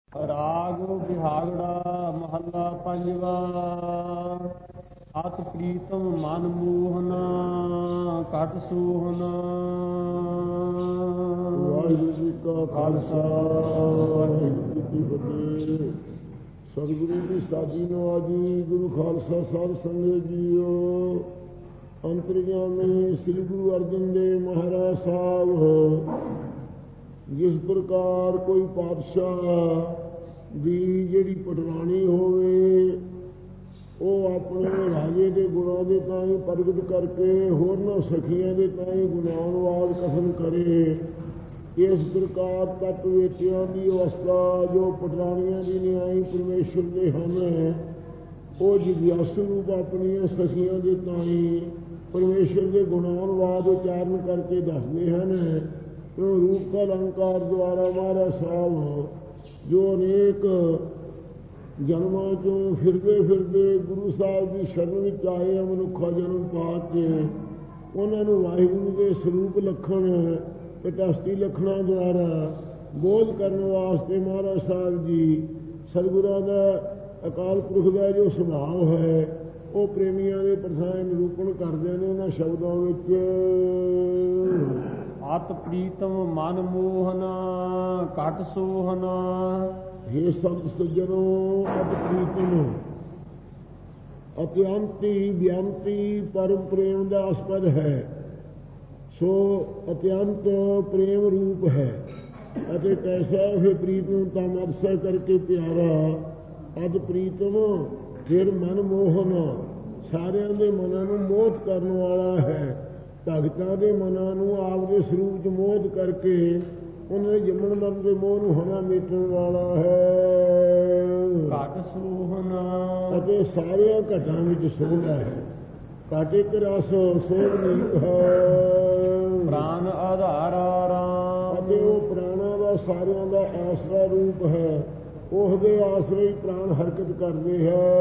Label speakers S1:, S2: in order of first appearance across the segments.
S1: ਰਾਗ ਬਿਹਾਗੜਾ ਮਹੱਲਾ ਪੰਜਵਾ। ਅਤ ਪ੍ਰੀਤਮ ਮਨ ਮੋਹਨਾ ਘਟ ਸੋਹਨਾ।
S2: ਵਾਹਿਗੁਰੂ ਜੀ ਕਾ ਖਾਲਸਾ ਵਾਹਿਗੁਰੂ ਜੀ ਕੀ ਫਤਿਹ। ਸਤਿਗੁਰੂ ਦੀ ਸਾਜੀ ਨਵਾਜੀ ਗੁਰੂ ਖਾਲਸਾ ਸਾਧ ਸੰਗਤ ਜੀਓ। ਅੰਤਰਜਾਮੀ ਸ੍ਰੀ ਗੁਰੂ ਅਰਜਨ ਦੇਵ ਮਹਾਰਾਜ ਸਾਹਿਬ ਜਿਸ ਪ੍ਰਕਾਰ ਕੋਈ ਪਾਤਸ਼ਾਹ ਦੀ ਜਿਹੜੀ ਪਟਰਾਣੀ ਹੋਵੇ ਉਹ ਆਪਣੇ ਰਾਜੇ ਦੇ ਗੁਣਾਂ ਦੇ ਤਾਈਂ ਪ੍ਰਗਟ ਕਰਕੇ ਹੋਰਨਾਂ ਸਖੀਆਂ ਦੇ ਤਾਈਂ ਗੁਣਾਨਵਾਦ ਕਥਨ ਕਰੇ। ਇਸ ਪ੍ਰਕਾਰ ਤੱਤ ਵੇਚਿਆਂ ਦੀ ਅਵਸਥਾ ਜੋ ਪਟਰਾਣੀਆਂ ਦੀ ਨਿਆਈ ਪਰਮੇਸ਼ਰ ਦੇ ਹਨ, ਉਹ ਜਿਗਿਆਸੂ ਰੂਪ ਆਪਣੀਆਂ ਸਖੀਆਂ ਦੇ ਤਾਈਂ ਪਰਮੇਸ਼ਰ ਦੇ ਗੁਣਾਨਵਾਦ ਉਚਾਰਨ ਕਰਕੇ ਦੱਸਦੇ ਹਨ। ਰੂਪ ਕਾ ਅਲੰਕਾਰ ਦੁਆਰਾ ਮਹਾਰਾਜ ਸਾਹਿਬ ਜੋ ਅਨੇਕ ਜਨਮਾਂ ਚੋਂ ਫਿਰਦੇ ਫਿਰਦੇ ਗੁਰੂ ਸਾਹਿਬ ਦੀ ਸ਼ਰਨ ਵਿੱਚ ਆਏ ਆ, ਮਨੁੱਖਾ ਜਨਮ ਪਾ ਕੇ ਉਹਨਾਂ ਨੂੰ ਵਾਹਿਗੁਰੂ ਦੇ ਸਰੂਪ ਲੱਖਣ ਕਟਸਤੀ ਲੱਖਣਾਂ ਦੁਆਰਾ ਬੋਧ ਕਰਨ ਵਾਸਤੇ ਮਹਾਰਾਜ ਸਾਹਿਬ ਜੀ ਸਤਿਗੁਰਾਂ ਦਾ ਅਕਾਲ ਪੁਰਖ ਦਾ ਜੋ ਸੁਭਾਅ ਹੈ ਉਹ ਪ੍ਰੇਮੀਆਂ ਦੇ ਪ੍ਰਥਾਏ ਨਿਰੂਪਣ ਕਰਦੇ ਨੇ ਉਹਨਾਂ ਸ਼ਬਦਾਂ ਵਿੱਚ।
S1: ਅਤ ਪ੍ਰੀਤਮ ਮਨ ਮੋਹਨਾ ਘਟ ਸੋਹਨਾ।
S2: ਹੇ ਸੰਤ ਸੱਜਣੋ, ਅਤ ਪ੍ਰੀਤਮ ਅਤਿਅੰਤੀ ਬਿਅੰਤੀ ਪਰਮ ਪ੍ਰੇਮ ਦਾ ਆਸਪਦ ਹੈ। ਸੋ ਅਤਿਅੰਤ ਪ੍ਰੇਮ ਰੂਪ ਹੈ ਅਤੇ ਕੈਸਾ ਹੈ ਪ੍ਰੀਤਮ ਤਮ ਅਰਸਾ ਕਰਕੇ ਪਿਆਰਾ। ਅਤ ਪ੍ਰੀਤਮ ਫਿਰ ਮਨ ਮੋਹਨ ਸਾਰਿਆਂ ਦੇ ਮਨਾਂ ਨੂੰ ਮੋਹਿਤ ਕਰਨ ਵਾਲਾ ਹੈ। ਭਗਤਾਂ ਦੇ ਮਨਾਂ ਨੂੰ ਆਪ ਦੇ ਸਰੂਪ 'ਚ ਮੋਹਿਤ ਕਰਕੇ ਉਹਨਾਂ ਦੇ ਜੰਮਣ ਮਰਨ ਦੇ ਮੋਹ ਨੂੰ ਹਨਾ ਮੇਟਣ ਵਾਲਾ ਹੈ।
S1: ਘਟ ਸੋਹਨਾ
S2: ਅਤੇ ਸਾਰਿਆਂ ਘਟਾਂ ਵਿੱਚ ਸੋਹਣਾ ਹੈ। ਘਟ ਇੱਕ ਰਸ ਸੋਹਣੀਕ ਹੈ।
S1: ਪ੍ਰਾਨ ਆਧਾਰਾ ਰਾਮ
S2: ਅਤੇ ਉਹ ਪ੍ਰਾਣਾਂ ਦਾ ਸਾਰਿਆਂ ਦਾ ਆਸਰਾ ਰੂਪ ਹੈ। ਉਹਦੇ ਆਸਰੇ ਹੀ ਪ੍ਰਾਣ ਹਰਕਤ ਕਰਦੇ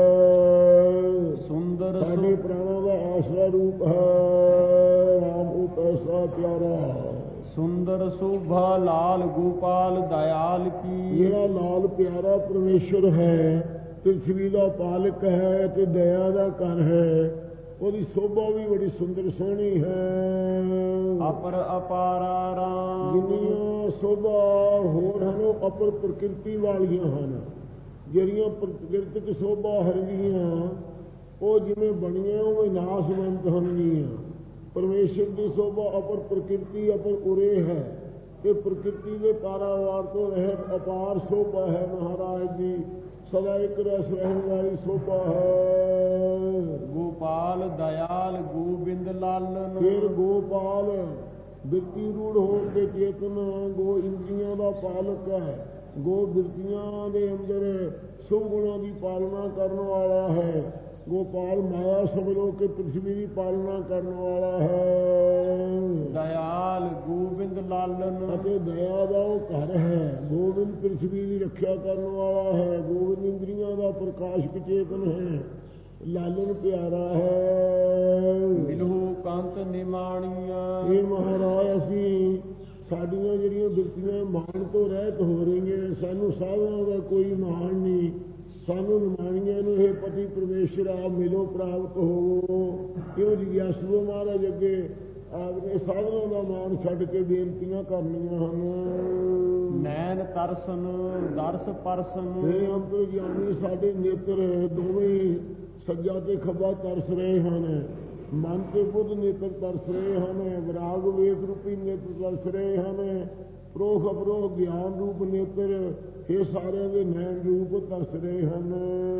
S2: ਹੈ।
S1: ਸੁੰਦਰ
S2: ਸਾਡੇ ਪ੍ਰਾਣਾਂ ਦਾ ਆਸਰਾ ਰੂਪ ਹੈ ਰਾਮ, ਉਹ ਪੈਸਾ ਪਿਆਰਾ।
S1: ਸੁੰਦਰ ਸ਼ੋਭਾ ਲਾਲ ਗੋਪਾਲ ਦਇਆਲ ਕੀ।
S2: ਜਿਹੜਾ ਲਾਲ ਪਿਆਰਾ ਪਰਮੇਸ਼ਰ ਹੈ, ਪ੍ਰਿਥਵੀ ਦਾ ਪਾਲਕ ਹੈ ਤੇ ਦਇਆ ਦਾ ਘਰ ਹੈ, ਉਹਦੀ ਸ਼ੋਭਾ ਵੀ ਬੜੀ ਸੁੰਦਰ ਸੋਹਣੀ ਹੈ।
S1: ਅਪਰ ਅਪਾਰਾ ਰਾਮ
S2: ਜਿੰਨੀਆਂ ਸ਼ੋਭਾ ਹੋਰ ਹਨ ਉਹ ਅਪਰ ਪ੍ਰਕਿਰਤੀ ਵਾਲੀਆਂ ਹਨ। ਜਿਹੜੀਆਂ ਪ੍ਰਕਿਰਤਿਕ ਸ਼ੋਭਾ ਹਰਨੀਆਂ ਉਹ ਜਿਵੇਂ ਬਣੀਆਂ ਉਵੇਂ ਨਾਸਵੰਤ ਹੋਣਗੀਆਂ। ਪਰਮੇਸ਼ਰ ਦੀ ਸ਼ੋਭਾ ਅਪਰ ਪ੍ਰਕਿਰਤੀ ਅਪਰ ਉਰੇ ਹੈ ਤੇ ਪ੍ਰਕਿਰਤੀ ਦੇ ਪਾਰਾਵਾਰ ਤੋਂ ਰਹਿਤ ਅਪਾਰ ਸ਼ੋਭਾ ਹੈ। ਮਹਾਰਾਜ ਦੀ ਸਦਾ ਇੱਕ ਰਸ ਰਹਿਣ ਵਾਲੀ ਸ਼ੋਭਾ ਹੈ।
S1: ਗੋਪਾਲ ਦਇਆਲ ਗੋਬਿੰਦ ਲਾਲਨ।
S2: ਫਿਰ ਗੋਪਾਲ ਬਿਰਤੀ ਰੂੜ ਹੋ ਕੇ ਚੇਤਨ, ਗੋ ਇੰਦਰੀਆਂ ਦਾ ਪਾਲਕ ਹੈ। ਗੋ ਬਿਰਤੀਆਂ ਦੇ ਅੰਦਰ ਸ਼ੁਭ ਗੁਣਾਂ ਦੀ ਪਾਲਣਾ ਕਰਨ ਵਾਲਾ ਹੈ। ਗੋਪਾਲ ਮਾਇਆ ਸਮਝੋ ਕਿ ਪ੍ਰਿਥਵੀ ਦੀ ਪਾਲਣਾ ਕਰਨ ਵਾਲਾ ਹੈ।
S1: ਦਇਆਲ ਗੋਬਿੰਦ ਲਾਲਨ
S2: ਅਤੇ ਦਇਆ ਦਾ ਉਹ ਘਰ ਹੈ। ਗੋਬਿੰਦ ਪ੍ਰਿਥਵੀ ਦੀ ਰੱਖਿਆ ਕਰਨ ਵਾਲਾ ਹੈ। ਗੋਬਿੰਦ ਇੰਦਰੀਆਂ ਦਾ ਪ੍ਰਕਾਸ਼ਕ ਚੇਤਨ ਹੈ। ਲਾਲਨ ਪਿਆਰਾ ਹੈ।
S1: ਮਿਲੋ ਕੰਤ ਨਿਮਾਣੀਆਂ।
S2: ਇਹ ਮਹਾਰਾਜ ਅਸੀਂ ਸਾਡੀਆਂ ਜਿਹੜੀਆਂ ਬਿਰਤੀਆਂ ਮਾਣ ਤੋਂ ਰਹਿਤ ਹੋ ਰਹੀਆਂ, ਸਾਨੂੰ ਸਾਧਨਾਂ ਦਾ ਕੋਈ ਮਾਣ ਨਹੀਂ। ਸਾਨੂੰ ਨਿਮਾਣੀਆਂ ਨੂੰ ਇਹ ਪਤੀ ਪਰਮੇਸ਼ਰ ਆਪ ਮਿਲੋ ਪ੍ਰਾਪਤ ਹੋਵੋ। ਕਿਉਂ ਜਿਗਿਆਸੂ ਮਹਾਰਾਜ ਅੱਗੇ ਆਪਨੇ ਸਾਧਨਾਂ ਦਾ ਮਾਣ ਛੱਡ ਕੇ ਬੇਨਤੀਆਂ ਕਰਨੀਆਂ ਹਨ।
S1: ਨੈਣ ਤਰਸਨ ਦਰਸ ਪਰਸਨ।
S2: ਇਹ ਅੰਤਰਜਾਮੀ ਸਾਡੇ ਨੇਤਰ ਦੋਵੇਂ ਸੱਜਾ ਤੇ ਖੱਬਾ ਤਰਸ ਰਹੇ ਹਨ। ਮਨ ਤੇ ਬੁੱਧ ਨੇਤਰ ਤਰਸ ਰਹੇ ਹਨ। ਵਿਰਾਗ ਵੇਦ ਰੂਪੀ ਨੇਤਰ ਤਰਸ ਰਹੇ ਹਨ। ਪ੍ਰੋਖ ਅਪਰੋਖ ਗਿਆਨ ਰੂਪ ਨੇਤਰ ਇਹ ਸਾਰਿਆਂ ਦੇ ਨੈਣ ਰੂਪ ਤਰਸ ਰਹੇ ਹਨ।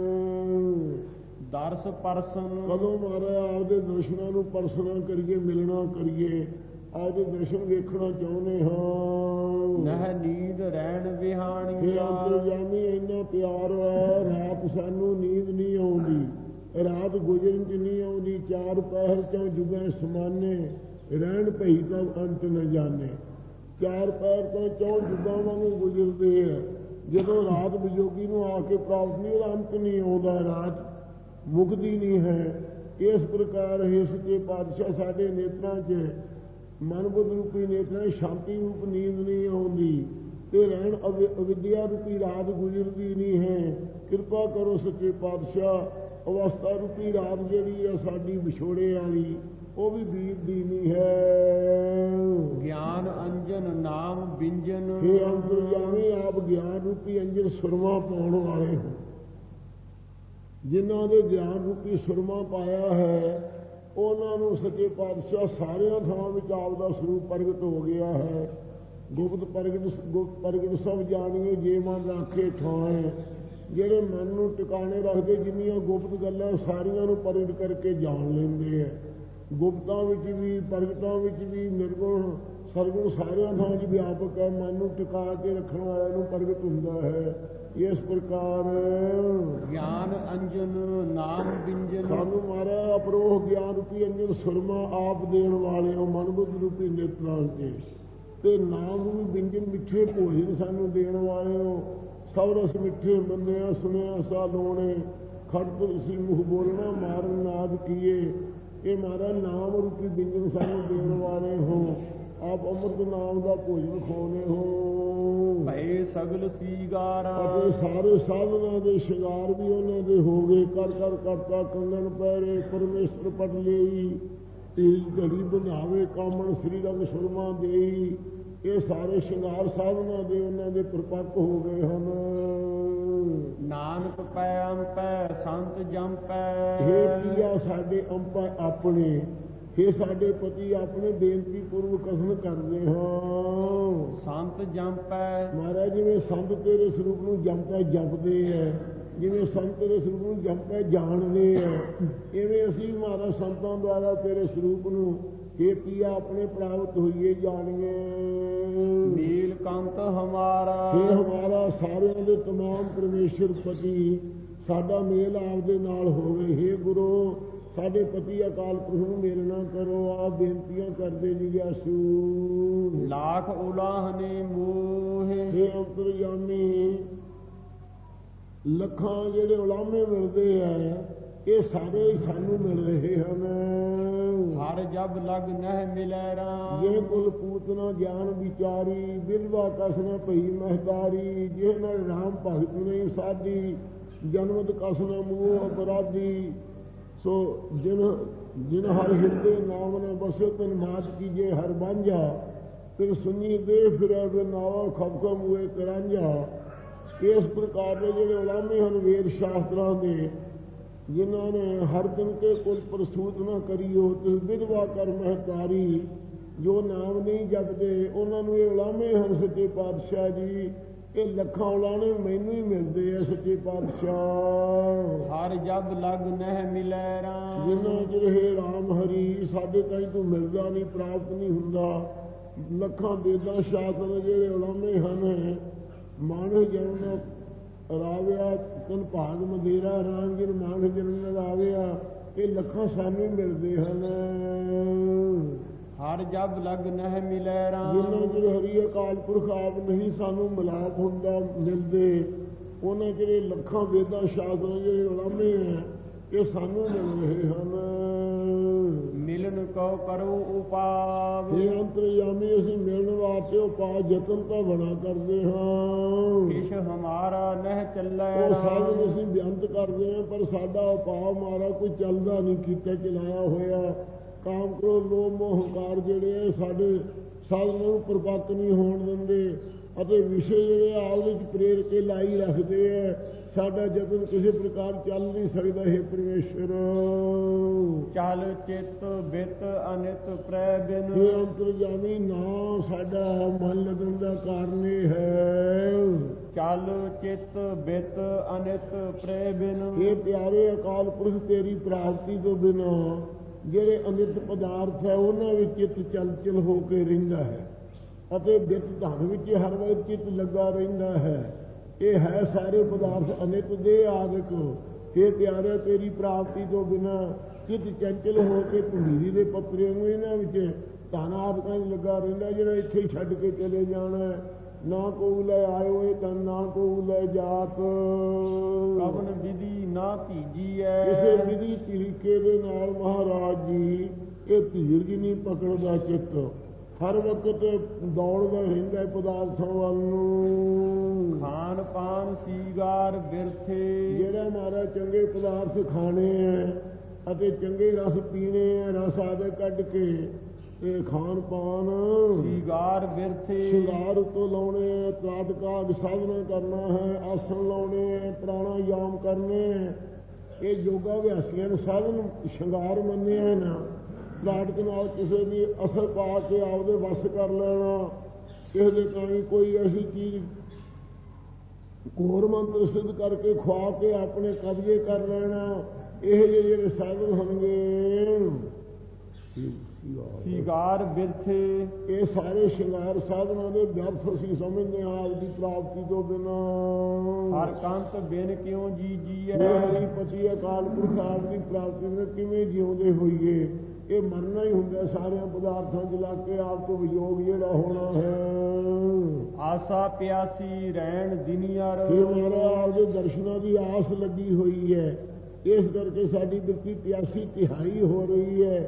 S1: ਦਰਸ ਪਰਸਨ
S2: ਕਦੋਂ ਮਹਾਰਾਜ ਆਪਦੇ ਦਰਸ਼ਨਾਂ ਨੂੰ ਪਰਸਨਾ ਕਰੀਏ, ਮਿਲਣਾ ਕਰੀਏ, ਆਪਦੇ ਦਰਸ਼ਨ ਵੇਖਣਾ ਚਾਹੁੰਦੇ ਹਾਂ।
S1: ਨਹਿ ਨੀਂਦ ਰਹਿਣ ਵਿਹਾਣੀ।
S2: ਇਹ ਅੰਤਰਜਾਮੀ ਇੰਨਾ ਪਿਆਰ ਹੈ, ਰਾਤ ਸਾਨੂੰ ਨੀਂਦ ਨਹੀਂ ਆਉਂਦੀ, ਰਾਤ ਗੁਜ਼ਰਨ ਚ ਨਹੀਂ ਆਉਂਦੀ। ਚਾਰ ਪਹਿਰ ਚੋਂ ਜੁਗਾਂ ਸਮਾਨੇ ਰਹਿਣ ਭਈ ਤਾਂ ਅੰਤ ਨ ਜਾਣੇ। ਚਾਰ ਪਹਿਰ ਤੋਂ ਚੌਂ ਜੁਗਾਂ ਵਾਂਗੂ ਗੁਜ਼ਰਦੇ ਆ। ਜਦੋਂ ਰਾਤ ਵਿਜੋਗੀ ਨੂੰ ਆ ਕੇ ਪ੍ਰਾਪਤ ਨਹੀਂ, ਉਹਦਾ ਅੰਤ ਨਹੀਂ ਆਉਂਦਾ, ਰਾਤ ਮੁਕਦੀ ਨਹੀਂ ਹੈ। ਇਸ ਪ੍ਰਕਾਰ ਇਹ ਸੱਚੇ ਪਾਤਸ਼ਾਹ ਸਾਡੇ ਨੇਤਰਾਂ 'ਚ ਮਨ ਬੁੱਧ ਰੂਪੀ ਨੇਤਰਾਂ ਸ਼ਾਂਤੀ ਰੂਪ ਨੀਂਦ ਨਹੀਂ ਆਉਂਦੀ। ਤੇ ਰਹਿਣ ਅਵਿਦਿਆ ਰੂਪੀ ਰਾਤ ਗੁਜ਼ਰਦੀ ਨਹੀਂ ਹੈ। ਕਿਰਪਾ ਕਰੋ ਸੱਚੇ ਪਾਤਸ਼ਾਹ, ਅਵਸਥਾ ਰੂਪੀ ਰਾਤ ਜਿਹੜੀ ਹੈ ਸਾਡੀ ਵਿਛੋੜੇ ਵਾਲੀ, ਉਹ ਵੀ ਬੀਤਦੀ ਨਹੀਂ ਹੈ।
S1: ਗਿਆਨ ਅੰਜਨ ਨਾਮ ਬਿੰਜਨ,
S2: ਇਹ ਅੰਤਰਜਾਮੀ ਆਪ ਗਿਆਨ ਰੂਪੀ ਅੰਜਨ ਸੁਰਮਾ ਪਾਉਣ ਵਾਲੇ ਹੋ। ਜਿਨ੍ਹਾਂ ਦੇ ਗਿਆਨ ਰੂਪੀ ਸੁਰਮਾ ਪਾਇਆ ਹੈ ਉਹਨਾਂ ਨੂੰ ਸੱਚੇ ਪਾਤਸ਼ਾਹ ਸਾਰਿਆਂ ਥਾਵਾਂ ਵਿੱਚ ਆਪ ਦਾ ਸਰੂਪ ਪ੍ਰਗਟ ਹੋ ਗਿਆ ਹੈ। ਗੁਪਤ ਪ੍ਰਗਟ ਸਭ ਜਾਣੀਏ ਜੇ ਮਨ ਰਾਖੇ ਠਾਏ। ਜਿਹੜੇ ਮਨ ਨੂੰ ਟਿਕਾਣੇ ਰੱਖਦੇ, ਜਿੰਨੀਆਂ ਗੁਪਤ ਗੱਲਾਂ ਸਾਰੀਆਂ ਨੂੰ ਪ੍ਰਗਟ ਕਰਕੇ ਜਾਣ ਲੈਂਦੇ ਹੈ। ਗੁਪਤਾਂ ਵਿੱਚ ਵੀ ਪ੍ਰਗਟਾਂ ਵਿੱਚ ਵੀ ਨਿਰਗੁਣ ਸਰਗੁਣ ਸਾਰਿਆਂ ਥਾਵਾਂ 'ਚ ਵਿਆਪਕ ਹੈ। ਮਨ ਨੂੰ ਟਿਕਾ ਕੇ ਰੱਖਣ ਵਾਲਿਆਂ ਨੂੰ ਪ੍ਰਗਟ ਹੁੰਦਾ ਹੈ। ਇਸ ਪ੍ਰਕਾਰ
S1: ਗਿਆਨ ਅੰਜਨ ਨਾਮ ਬਿੰਜਨ,
S2: ਸਾਨੂੰ ਮਹਾਰਾਜ ਅਪਰੋਹ ਗਿਆਨ ਰੂਪੀ ਅੰਜਨ ਸੁਰਮਾ ਆਪ ਦੇਣ ਵਾਲੇ ਹੋ। ਮਨ ਬੁੱਧ ਰੂਪੀ ਨੇਤਰਾਂ ਤੇ ਨਾਮ ਰੂਪੀ ਬਿੰਜਨ ਮਿੱਠੇ ਭੋਜਨ ਸਾਨੂੰ ਦੇਣ ਵਾਲੇ ਹੋ। ਸਭ ਰਸ ਮਿੱਠੇ ਮੰਨਿਆ ਸੁਣਿਆ ਸਾ ਲੋਣੇ, ਖੜਕ ਤੁਸੀਂ ਮੁਖ ਬੋਲਣਾ ਮਾਰਨ ਨਾਦ ਕੀਏ। ਇਹ ਮਹਾਰਾਜ ਨਾਮ ਰੂਪੀ ਬਿੰਜਨ ਸਾਨੂੰ ਦੇਣ ਵਾਲੇ ਹੋ। ਆਪ ਅੰਮ੍ਰਿਤ ਨਾਮ ਦਾ ਭੋਜਨ ਖਾਉਨੇ ਹੋ।
S1: ਭਏ ਸਗਲ ਸੀਗਾਰਾ,
S2: ਅਤੇ ਸਾਰੇ ਸਾਧਨਾਂ ਦੇ ਸ਼ਿੰਗਾਰ ਵੀ ਉਹਨਾਂ ਦੇ ਹੋ ਗਏ। ਕਰ ਕਰ ਕਰਤਾ ਕੰਗਣ ਪਹਿਰੇ, ਪਰਮੇਸ਼ਰ ਪਟ ਲਈ, ਤੇਜ ਘੜੀ ਬਣਾਵੇ ਕਾਮਣ ਸ੍ਰੀ ਰੰਗ ਸੁਰਮਾ ਦੇਈ। ਇਹ ਸਾਰੇ ਸ਼ਿੰਗਾਰ ਸਾਧਨਾਂ ਦੇ ਉਹਨਾਂ ਦੇ ਪ੍ਰਪੱਕ ਹੋ ਗਏ ਹਨ।
S1: ਨਾਨਕ ਪੈ ਅੰਪੈ ਸੰਤ ਜੰਪੈ,
S2: ਹੇ ਪੀਆ ਸਾਡੇ ਅੰਪੈ ਆਪਣੇ, ਹੇ ਸਾਡੇ ਪਤੀ ਆਪਣੇ ਬੇਨਤੀ ਪੂਰਵਕ ਕਥਨ ਕਰਦੇ ਹਾਂ।
S1: ਸੰਤ ਜੰਪੈ,
S2: ਮਹਾਰਾਜ ਜਿਵੇਂ ਸੰਤ ਤੇਰੇ ਸਰੂਪ ਨੂੰ ਜੰਪੈ ਜਪਦੇ ਹੈ, ਜਿਵੇਂ ਸੰਤ ਤੇਰੇ ਸਰੂਪ ਨੂੰ ਜੰਪੈ ਜਾਣਦੇ ਹੈ, ਇਵੇਂ ਅਸੀਂ ਮਹਾਰਾਜ ਸੰਤਾਂ ਦੁਆਰਾ ਤੇਰੇ ਸਰੂਪ ਨੂੰ ਹੇ ਪੀਆ ਆਪਣੇ ਪ੍ਰਾਪਤ ਹੋਈਏ ਜਾਣੀਏ।
S1: ਨੀਲ ਕੰਤ ਹਮਾਰਾ,
S2: ਹੇ ਹਮਾਰਾ ਸਾਰਿਆਂ ਦੇ ਤਮਾਮ ਪਰਮੇਸ਼ਰ ਪਤੀ, ਸਾਡਾ ਮੇਲ ਆਪ ਦੇ ਨਾਲ ਹੋਵੇ। ਹੇ ਗੁਰੂ ਸਾਡੇ ਪਤੀ ਅਕਾਲ ਪੁਰਖ ਨੂੰ ਮੇਲ ਨਾ ਕਰੋ। ਆਪ ਬੇਨਤੀਆਂ ਕਰਦੇ ਜਿਗਿਆਸੂ।
S1: ਲਾਖ ਉਲਾਹਨੇ ਮੋਹੇ,
S2: ਹੇ ਅੰਤਰਜਾਮੀ ਲੱਖਾਂ ਜਿਹੜੇ ਉਲਾਮੇ ਮਿਲਦੇ ਆ ਇਹ ਸਾਰੇ ਸਾਨੂੰ ਮਿਲ ਰਹੇ ਹਨ।
S1: ਹਰ ਜਬ ਲਗ ਨਹਿ ਮਿਲੈ ਰਾਮ,
S2: ਜੇ ਕੁਲ ਪੂਤਨਾ ਗਿਆਨ ਵਿਚਾਰੀ, ਬਿਰਵਾ ਕਸ ਨ ਭਈ ਮਹਤਾਰੀ। ਜੇ ਨਾਲ ਰਾਮ ਭਗਤ ਨਹੀਂ ਸਾਧੀ, ਜਨਮਤ ਕਸ ਨ ਮੂਹ ਅਪਰਾਧੀ। ਸੋ ਜਿਨ ਹਰ ਹਿਰਦੇ ਨਾਮ ਨ ਬਸੇ, ਤਨ ਮਾਤ ਕੀਜੇ ਹਰ ਬਾਂਝਾ। ਫਿਰ ਸੁਣੀ ਦੇ ਫਿਰੈ ਬਿਨਾਵਾ, ਖਬ ਖਬ ਹੋਏ ਕਰਾਂਝਾ। ਇਸ ਪ੍ਰਕਾਰ ਦੇ ਜਿਹੜੇ ਉਲਾਮੇ ਹਨ ਵੇਦ ਸ਼ਾਸਤਰਾਂ ਦੇ, ਜਿਨ੍ਹਾਂ ਨੇ ਹਰ ਦਿਨ ਕੇ ਕੁਲ ਪ੍ਰਸੂਤ ਨਾ ਕਰੀਓ, ਤਿਸ ਵਿਧਵਾ ਕਰ ਮਹਤਾਰੀ। ਜੋ ਨਾਮ ਨਹੀਂ ਜਪਦੇ ਉਹਨਾਂ ਨੂੰ ਇਹ ਉਲਾਮੇ ਹਨ ਸੱਚੇ ਪਾਤਸ਼ਾਹ ਜੀ। ਇਹ ਲੱਖਾਂ ਉਲਾਣੇ ਮੈਨੂੰ ਹੀ ਮਿਲਦੇ ਆ ਸੱਚੇ ਪਾਤਸ਼ਾਹ।
S1: ਹਰ ਜਬ ਲਗ ਨਹਿ ਮਿਲੈ ਰਾਮ,
S2: ਜਿਨ੍ਹਾਂ ਚਿਰ ਹੈ ਰਾਮ ਹਰੀ ਸਾਡੇ ਤਾਈਂ ਤੂੰ ਮਿਲਦਾ ਨਹੀਂ, ਪ੍ਰਾਪਤ ਨਹੀਂ ਹੁੰਦਾ। ਲੱਖਾਂ ਵੇਦਾਂ ਸ਼ਾਸਤਰ ਜਿਹੜੇ ਉਲਾਮੇ ਹਨ, ਮਾਨਵ ਜਨਮ ਰਾਵਿਆ ਤਨ ਭਾਗ ਮਦੇਰਾ ਰਾਮ ਜਿਨ ਮਾਨਵ ਜਨਮ ਰਾਵਿਆ। ਇਹ ਲੱਖਾਂ ਸਾਨੂੰ ਹੀ ਮਿਲਦੇ ਹਨ।
S1: ਹਰ ਜਬ ਲਗ ਨਹਿ ਮਿਲੈ ਰਾਮ,
S2: ਜਿਨ੍ਹਾਂ ਚਿਰ ਹਰੀ ਅਕਾਲ ਪੁਰਖ ਆਪ ਨਹੀਂ ਸਾਨੂੰ ਮਿਲਾਪ ਹੁੰਦਾ ਮਿਲਦੇ, ਉਹਨਾਂ ਜਿਹੜੇ ਲੱਖਾਂ ਵੇਦਾਂ ਸ਼ਾਸਤਰਾਂ ਜਿਹੜੇ ਉਲਾਮੇ ਹੈ ਇਹ ਸਾਨੂੰ ਮਿਲ ਰਹੇ ਹਨ।
S1: ਮਿਲਨ ਕਉ ਕਰੋ ਉਪਾਵ,
S2: ਇਹ ਅੰਤਰਜਾਮੀ ਅਸੀਂ ਮਿਲਣ ਵਾਸਤੇ ਉਪਾਅ ਯਤਨ ਤਾਂ ਬੜਾ ਕਰਦੇ ਹਾਂ।
S1: ਕਿਛ ਹਮਾਰਾ ਨਹਿ ਚੱਲੈ
S2: ਉਹ
S1: ਰਾਮ,
S2: ਸਾਧਨ ਅਸੀਂ ਬੇਅੰਤ ਕਰਦੇ ਹਾਂ ਪਰ ਸਾਡਾ ਉਪਾਅ ਮਾਰਾ ਕੋਈ ਚੱਲਦਾ ਨਹੀਂ, ਕੀਤਾ ਚਲਾਇਆ ਹੋਇਆ। ਕਾਮ ਕ੍ਰੋਧ ਲੋਭ ਮੋਹ ਹੰਕਾਰ ਜਿਹੜੇ ਆ ਸਾਡੇ ਸਾਧਨਾਂ ਨੂੰ ਪ੍ਰਪੱਕ ਨਹੀਂ ਹੋਣ ਦਿੰਦੇ, ਅਤੇ ਵਿਸ਼ੇ ਜਿਹੜੇ ਆਪ ਵਿੱਚ ਪ੍ਰੇਰ ਕੇ ਲਾਈ ਰੱਖਦੇ ਆ। ਸਾਡਾ ਯਤਨ ਕਿਸੇ ਪ੍ਰਕਾਰ ਚੱਲ ਨਹੀਂ ਸਕਦਾ। ਹੈ ਪਰਮੇਸ਼ਰ
S1: ਚਲ ਚਿਤ ਬਿਤ ਅਨਿਤ ਪ੍ਰੈ ਬਿਨ,
S2: ਇਹ ਅੰਤਰਜਾਮੀ ਨਾ ਸਾਡਾ ਮਨ ਲੱਗਣ ਦਾ ਕਾਰਨ ਇਹ ਹੈ।
S1: ਚਲ ਚਿਤ ਬਿਤ ਅਨਿਤ ਪ੍ਰੈ ਬਿਨ,
S2: ਇਹ ਪਿਆਰੇ ਅਕਾਲ ਪੁਰਖ ਤੇਰੀ ਪ੍ਰਾਪਤੀ ਤੋਂ ਬਿਨਾਂ ਜਿਹੜੇ ਅਨਿਤ ਪਦਾਰਥ ਹੈ ਉਹਨਾਂ ਵਿੱਚ ਚਿੱਤ ਚਲ ਹੋ ਕੇ ਰਹਿੰਦਾ ਹੈ, ਅਤੇ ਬਿਤ ਧਨ ਵਿੱਚ ਹਰ ਵੇਲੇ ਚਿੱਤ ਲੱਗਾ ਰਹਿੰਦਾ ਹੈ। ਇਹ ਹੈ ਸਾਰੇ ਪਦਾਰਥ ਅਨਿਤ ਦੇ ਆਦਿਕ। ਇਹ ਪਿਆਰੇ ਤੇਰੀ ਪ੍ਰਾਪਤੀ ਤੋਂ ਬਿਨਾਂ ਚਿੱਤ ਚੰਚਲ ਹੋ ਕੇ ਭੰਡੀਰੀ ਦੇ ਪੱਤਰੇ ਨੂੰ ਇਹਨਾਂ ਵਿੱਚ ਧਨ ਆਦਿਕਾਂ 'ਚ ਲੱਗਾ ਰਹਿੰਦਾ, ਜਿਹੜਾ ਇੱਥੇ ਹੀ ਛੱਡ ਕੇ ਚਲੇ ਜਾਣਾ। ਨਾ ਕੋ ਲੈ ਆਇਓ ਇਹ ਧਨ, ਨਾ ਕੋ ਲੈ ਜਾਤ।
S1: ਕਵਨ ਵਿਧੀ ਨਾ ਧੀਜੀ ਐ,
S2: ਕਿਸੇ ਵਿਧੀ ਤਰੀਕੇ ਦੇ ਨਾਲ ਮਹਾਰਾਜ ਜੀ ਇਹ ਧੀਰਜ ਨਹੀਂ ਪਕੜਦਾ ਚਿੱਤ। ਹਰ ਵਕਤ ਦੌੜਦਾ ਰਹਿੰਦਾ ਪਦਾਰਥਾਂ ਵੱਲ ਨੂੰ।
S1: ਖਾਨ ਪਾਨ ਸੀਗਾਰ ਬਿਰਥੇ,
S2: ਜਿਹੜਾ ਮਾਰਾ ਚੰਗੇ ਪਦਾਰਥ ਖਾਣੇ ਹੈ ਅਤੇ ਚੰਗੇ ਰਸ ਪੀਣੇ ਹੈ, ਰਸ ਆਦਿ ਕੱਢ ਕੇ ਇਹ ਖਾਣ ਪਾਨ
S1: ਸੀਗਾਰ ਬਿਰਥੇ,
S2: ਸ਼ਿੰਗਾਰ ਉੱਤੋਂ ਲਾਉਣੇ ਹੈ, ਤ੍ਰਾਟਕਾ ਸਾਧਨਾ ਕਰਨਾ ਹੈ, ਆਸਣ ਲਾਉਣੇ ਹੈ, ਪ੍ਰਾਣਾਯਾਮ ਕਰਨੇ ਹੈ, ਇਹ ਯੋਗਾ ਅਭਿਆਸੀਆਂ ਨੂੰ ਸਾਧਨ ਸ਼ਿੰਗਾਰ ਮੰਨਿਆ ਨਾ। ਤ੍ਰਾਟਕ ਨਾਲ ਕਿਸੇ ਦੀ ਅਸਰ ਪਾ ਕੇ ਆਪਦੇ ਵੱਸ ਕਰ ਲੈਣਾ, ਕਿਸੇ ਦੇ ਕਾਣੀ ਕੋਈ ਐਸੀ ਚੀਜ਼ ਘੋਰ ਮੰਤਰ ਸਿੱਧ ਕਰਕੇ ਖਵਾ ਕੇ ਆਪਣੇ ਕਬਜ਼ੇ ਕਰ ਲੈਣਾ, ਇਹ ਜਿਹੜੇ ਸਾਧਨ ਹੋਣਗੇ
S1: ਸੀਗਾਰ ਬਿਰਥੇ,
S2: ਇਹ ਸਾਰੇ ਸ਼ਿੰਗਾਰ ਸਾਧਨਾਂ ਦੇ ਵਿਅਰਥ ਅਸੀਂ ਸਮਝਦੇ ਹਾਂ ਆਪ ਦੀ ਪ੍ਰਾਪਤੀ ਤੋਂ ਬਿਨਾਂ।
S1: ਹਰ ਕੰਤ ਬਿਨ ਕਿਉਂ ਜੀਜੀਐ,
S2: ਹਰੀ ਪਤੀ ਅਕਾਲ ਪੁਰਖ ਆਪ ਦੀ ਪ੍ਰਾਪਤੀ ਨੂੰ ਕਿਵੇਂ ਜਿਉਂਦੇ ਹੋਈਏ। ਇਹ ਮਰਨਾ ਹੀ ਹੁੰਦਾ ਸਾਰਿਆਂ ਪਦਾਰਥਾਂ 'ਚ ਲੱਗ ਕੇ ਆਪ ਤੋਂ ਵਿਯੋਗ ਜਿਹੜਾ ਹੋਣਾ ਹੈ।
S1: ਆਸਾ ਪਿਆਸੀ ਰਹਿਣ ਦਿਨੀਅਰ,
S2: ਇਹ ਮਾਰਾ ਆਪਦੇ ਦਰਸ਼ਨਾਂ ਦੀ ਆਸ ਲੱਗੀ ਹੋਈ ਹੈ, ਇਸ ਕਰਕੇ ਸਾਡੀ ਬਿਰਤੀ ਪਿਆਸੀ ਤਿਹਾਈ ਹੋ ਰਹੀ ਹੈ।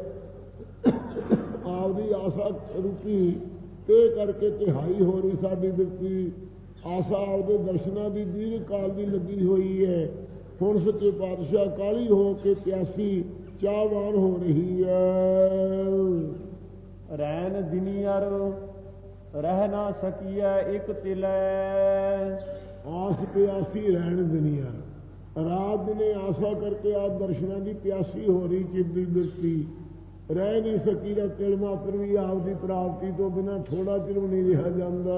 S2: ਆਪਦੀ ਆਸਾ ਰੂਪੀ ਤੇ ਕਰਕੇ ਤਿਹਾਈ ਹੋ ਰਹੀ ਸਾਡੀ ਬਿਰਤੀ। ਆਸਾ ਆਪਦੇ ਦਰਸ਼ਨਾਂ ਦੀ ਦੀਰਘ ਕਾਲ ਦੀ ਲੱਗੀ ਹੋਈ ਹੈ। ਹੁਣ ਸੱਚੇ ਪਾਤਸ਼ਾਹ ਕਾਲੀ ਹੋ ਕੇ ਪਿਆਸੀ ਚਾਹਵਾਨ ਹੋ ਰਹੀ ਹੈ।
S1: ਰਹਿਣ ਦਿਨੀਅਰ ਰਹਿ ਨਾ ਸਕੀਐ ਇੱਕ ਤਿਲੈ,
S2: ਆਸ ਪਿਆਸੀ ਰਹਿਣ ਦੁਨੀਆ। ਰਾਤ ਦਿਨੇ ਆਸਾ ਕਰਕੇ ਆਪ ਦਰਸ਼ਨਾਂ ਦੀ ਪਿਆਸੀ ਹੋ ਰਹੀ ਚਿੱਬਦੀ ਬਿਰਤੀ ਰਹਿ ਨਹੀਂ ਸਕੀ ਦਾ ਤਿਲ ਮਾਤਰ ਵੀ ਆਪ ਦੀ ਪ੍ਰਾਪਤੀ ਤੋਂ ਬਿਨਾਂ ਥੋੜਾ ਚਿਰ ਵੀ ਨਹੀਂ ਰਿਹਾ ਜਾਂਦਾ।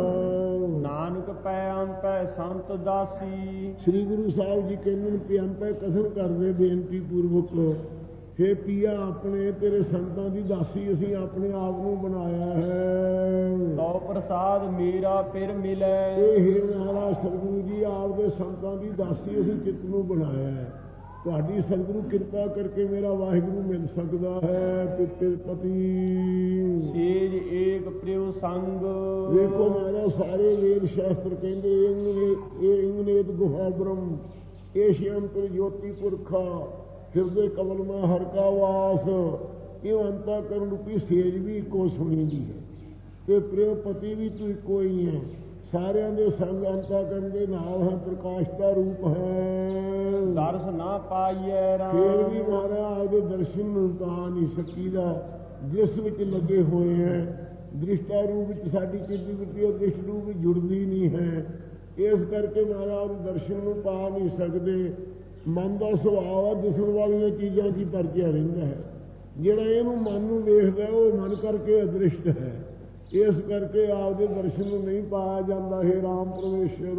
S1: ਨਾਨਕ ਪੈ ਅੰਪੈ ਸੰਤ ਦਾਸੀ,
S2: ਸ੍ਰੀ ਗੁਰੂ ਸਾਹਿਬ ਜੀ ਕਹਿੰਦੇ ਨੇ ਕਿ ਅੰਪੈ ਕਥਨ ਕਰਦੇ ਬੇਨਤੀ ਪੂਰਵਕ, ਹੇ ਪੀਆ ਆਪਣੇ ਤੇਰੇ ਸੰਤਾਂ ਦੀ ਦਾਸੀ ਅਸੀਂ ਆਪਣੇ ਆਪ ਨੂੰ ਬਣਾਇਆ ਹੈ।
S1: ਤੋ ਪ੍ਰਸਾਦ ਮੇਰਾ ਫਿਰ ਮਿਲੇ,
S2: ਇਹ ਹੈ ਮਹਾਰਾਜ ਸਤਿਗੁਰੂ ਜੀ ਆਪਦੇ ਸੰਤਾਂ ਦੀ ਦਾਸੀ ਅਸੀਂ ਚਿੱਤ ਨੂੰ ਬਣਾਇਆ ਹੈ। ਤੁਹਾਡੀ ਸਤਿਗੁਰੂ ਕਿਰਪਾ ਕਰਕੇ ਮੇਰਾ ਵਾਹਿਗੁਰੂ ਮਿਲ ਸਕਦਾ ਹੈ। ਪਿਤੇ ਪਤੀ
S1: ਸੇਜ ਏਕ ਪ੍ਰਿਉ ਸੰਗ,
S2: ਵੇਖੋ ਮੇਰਾ ਸਾਰੇ ਵੇਦ ਸ਼ਾਸਤਰ ਕਹਿੰਦੇ ਇਹ ਇੰਗਨੇਤ ਗੁਹਾ ਬ੍ਰਹਮ ਏਸ਼ਿਅੰਤਰ ਜੋਤੀ ਪੁਰਖਾ ਹਿਰਦੇ ਕਮਲ ਮਾ ਹਰ ਕਾ ਵਾਸ। ਇਹ ਅੰਤਾ ਕਰਨ ਰੂਪੀ ਸੇਜ ਵੀ ਇੱਕੋ ਸੁਣੀ ਦੀ ਹੈ ਤੇ ਪ੍ਰਿਉ ਪਤੀ ਵੀ ਤੂੰ ਇੱਕੋ ਹੀ ਹੈ। ਸਾਰਿਆਂ ਦੇ ਸੰਗ ਅੰਤਾ ਕਰਨ ਦੇ ਨਾਲ ਹੈ, ਪ੍ਰਕਾਸ਼ ਦਾ ਰੂਪ ਹੈ।
S1: ਦਰਸ ਨਾ ਪਾਈਐ ਰਾਮ,
S2: ਫੇਰ ਵੀ ਮਹਾਰਾਜ ਆਪਦੇ ਦਰਸ਼ਨ ਨੂੰ ਤਾਂ ਨਹੀਂ ਸਕੀਦਾ ਜਿਸ ਵਿੱਚ ਲੱਗੇ ਹੋਏ ਹੈ। ਦ੍ਰਿਸ਼ਟਾ ਰੂਪ ਵਿੱਚ ਸਾਡੀ ਚਿੱਤੀ ਬਿਰਤੀ ਦ੍ਰਿਸ਼ਟ ਰੂਪ ਵਿੱਚ ਜੁੜਦੀ ਨਹੀਂ ਹੈ, ਇਸ ਕਰਕੇ ਮਹਾਰਾਜ ਦਰਸ਼ਨ ਨੂੰ ਪਾ ਨਹੀਂ ਸਕਦੇ। ਮਨ ਦਾ ਸੁਭਾਅ ਦਿਸਣ ਵਾਲੀਆਂ ਚੀਜ਼ਾਂ 'ਚ ਪਰਚਿਆ ਰਹਿੰਦਾ ਹੈ। ਜਿਹੜਾ ਇਹਨੂੰ ਮਨ ਨੂੰ ਵੇਖਦਾ ਉਹ ਮਨ ਕਰਕੇ ਅਦ੍ਰਿਸ਼ਟ ਹੈ, ਇਸ ਕਰਕੇ ਆਪਦੇ ਦਰਸ਼ਨ ਨੂੰ ਨਹੀਂ ਪਾਇਆ ਜਾਂਦਾ। ਹੈ ਰਾਮ ਪਰਮੇਸ਼ਰ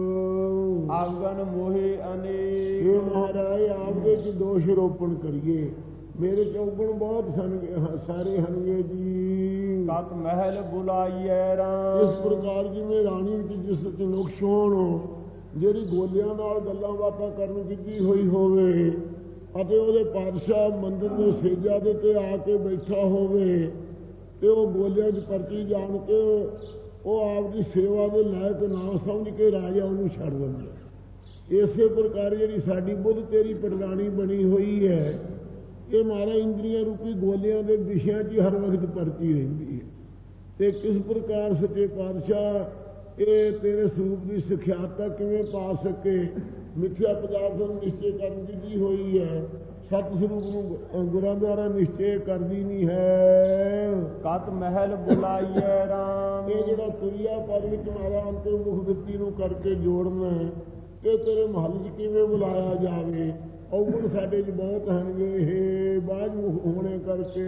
S1: ਆਗਨ ਮੋਹੇ ਅਨੇਕ,
S2: ਇਹ ਮਹਾਰਾਜ ਆਪਦੇ 'ਚ ਦੋਸ਼ ਰੋਪਣ ਕਰੀਏ। ਮੇਰੇ ਚੌਗਣ ਬਹੁਤ ਸਾਰੇ ਹਨਗੇ ਜੀ।
S1: ਕਤ ਮਹਿਲ ਬੁਲਾਈਐ ਰਾਮ,
S2: ਇਸ ਪ੍ਰਕਾਰ ਜਿਵੇਂ ਰਾਣੀ ਵਿੱਚ ਜਿਸ 'ਚ ਨੁਕਸ ਹੋਣ, ਜਿਹੜੀ ਗੋਲਿਆਂ ਨਾਲ ਗੱਲਾਂ ਬਾਤਾਂ ਕਰਨ ਕੀਤੀ ਹੋਈ ਹੋਵੇ ਅਤੇ ਉਹਦੇ ਪਾਤਸ਼ਾਹ ਮੰਦਰ ਦੇ ਸੇਜਾ ਦੇ ਤੇ ਆ ਕੇ ਬੈਠਾ ਹੋਵੇ ਤੇ ਉਹ ਗੋਲਿਆਂ 'ਚ ਪਰਚੀ ਜਾਣ ਕੇ ਉਹ ਆਪਦੀ ਸੇਵਾ ਦੇ ਲਾਇਕ ਨਾ ਸਮਝ ਕੇ ਰਾਜਾ ਉਹਨੂੰ ਛੱਡ ਦਿੰਦਾ। ਇਸੇ ਪ੍ਰਕਾਰ ਜਿਹੜੀ ਸਾਡੀ ਬੁੱਧ ਤੇਰੀ ਪਟਰਾਣੀ ਬਣੀ ਹੋਈ ਹੈ, ਇਹ ਮਾਰਾ ਇੰਦਰੀਆਂ ਰੂਪੀ ਗੋਲਿਆਂ ਦੇ ਵਿਸ਼ਿਆਂ 'ਚ ਹਰ ਵਕਤ ਪਰਚੀ ਰਹਿੰਦੀ ਹੈ। ਤੇ ਕਿਸ ਪ੍ਰਕਾਰ ਸੱਚੇ ਪਾਤਸ਼ਾਹ ਇਹ ਤੇਰੇ ਸਰੂਪ ਦੀ ਸਿਖਿਆਤਾ ਕਿਵੇਂ ਪਾ ਸਕੇ। ਮਿਥਿਆ ਪਦਾਰਥ ਨੂੰ ਨਿਸ਼ਚੇ ਕਰਨ ਦੀ ਹੋਈ ਹੈ, ਸਤ ਸਰੂਪ ਨੂੰ ਗੁਰਾਂ ਦੁਆਰਾ ਨਿਸ਼ਚੇ ਕਰਦੀ ਨਹੀਂ ਹੈ।
S1: ਕਤ ਮਹਿਲ ਬੁਲਾਈਐ ਰਾਮ,
S2: ਇਹ ਜਿਹੜਾ ਤੁਰਿਆ ਪਦ ਵਿੱਚ ਮਾਰਾ ਅੰਤਰਮੁਖ ਬਿਰਤੀ ਨੂੰ ਕਰਕੇ ਜੋੜਨਾ ਇਹ ਤੇਰੇ ਮਹੱਲ 'ਚ ਕਿਵੇਂ ਬੁਲਾਇਆ ਜਾਵੇ। ਔਗਣ ਸਾਡੇ 'ਚ ਬਹੁਤ ਹਨਗੇ ਇਹ ਬਾਝਮੁਖ ਹੋਣੇ ਕਰਕੇ।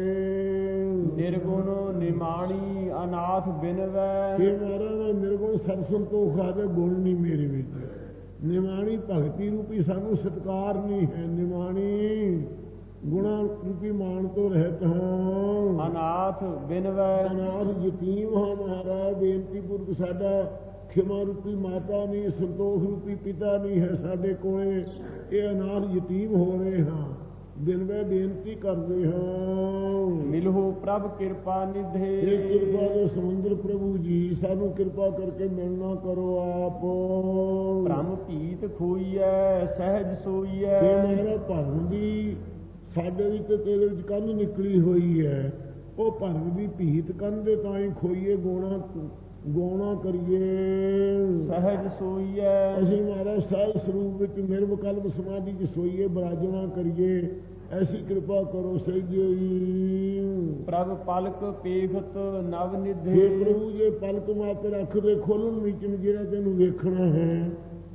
S1: ਨਿਰਗੁਣ ਨਿਮਾਣੀ ਅਨਾਥ ਬਿਨਵੈ,
S2: ਇਹ ਮਹਾਰਾਜ ਨਿਰਗੁਣ ਸਰਸੰਤੋਖ ਆਦੇ ਗੁਣ ਨਹੀਂ ਮੇਰੇ ਵਿੱਚ। ਨਿਮਾਣੀ ਭਗਤੀ ਰੂਪੀ ਸਾਨੂੰ ਸਤਕਾਰ ਨਹੀਂ ਹੈ। ਨਿਮਾਣੀ ਗੁਣਾ ਰੂਪੀ ਮਾਨ ਤੋਂ ਰਹਿਤ ਹਾਂ।
S1: ਅਨਾਥ ਬਿਨਵੈ,
S2: ਅਨਾਥ ਯਤੀਮ ਹਾਂ ਮਹਾਰਾਜ। ਬੇਨਤੀ ਪੁਰਖ ਸਾਡਾ ਖਿਮਾ ਰੂਪੀ ਮਾਤਾ ਨਹੀਂ, ਸੰਤੋਖ ਰੂਪੀ ਪਿਤਾ ਨਹੀਂ ਹੈ ਸਾਡੇ ਕੋਲੇ। ਇਹ ਅਨਾਥ ਯਤੀਮ ਹੋ ਰਹੇ ਹਾਂ, ਦਿਨ ਵੇ ਬੇਨਤੀ ਕਰਦੇ ਹਾਂ।
S1: ਮਿਲਹੁ ਪ੍ਰਭ ਕਿਰਪਾ ਨਿਧੇ,
S2: ਇਹ ਕਿਰਪਾ ਦੇ ਸਮੁੰਦਰ ਪ੍ਰਭੂ ਜੀ ਸਾਨੂੰ ਕਿਰਪਾ ਕਰਕੇ ਮਿਲਣਾ ਕਰੋ ਆਪ।
S1: ਭ੍ਰਮ ਭੀਤ ਖੋਈਐ ਸਹਿਜ ਸੋਈਐ,
S2: ਇਹ ਮੇਰਾ ਭਰਮ ਦੀ ਸਾਡੇ ਵਿੱਚ ਤੇ ਤੇਰੇ ਵਿੱਚ ਕੰਧ ਨਿਕਲੀ ਹੋਈ ਹੈ। ਉਹ ਭਰਮ ਦੀ ਭੀਤ ਕੰਦੇ ਤਾਈਂ ਖੋਈਏ ਗੋਣਾ ਕਰੀਏ।
S1: ਸਹਿਜ ਸੋਈਐ
S2: ਅਸੀਂ ਮਹਾਰਾਜ ਸਹਿਜ ਸਰੂਪ ਵਿੱਚ ਨਿਰਵਿਕਲਪ ਸਮਾਧੀ ਚ ਸੋਈਏ, ਬਰਾਜਣਾ ਕਰੀਏ। ਐਸੀ ਕਿਰਪਾ ਕਰੋ ਸਹਿਜੇ।
S1: ਪ੍ਰਭ ਪਲਕ ਪੇਖਤ ਨਵ ਨਿਧੇ।
S2: हे ਪ੍ਰਭੂ ਜੇ ਪਲਕ ਮਾਤਰ ਅੱਖ ਦੇ ਖੋਲਣ ਵਿੱਚ ਜਿਹੜਾ ਤੈਨੂੰ ਵੇਖਣਾ ਹੈ,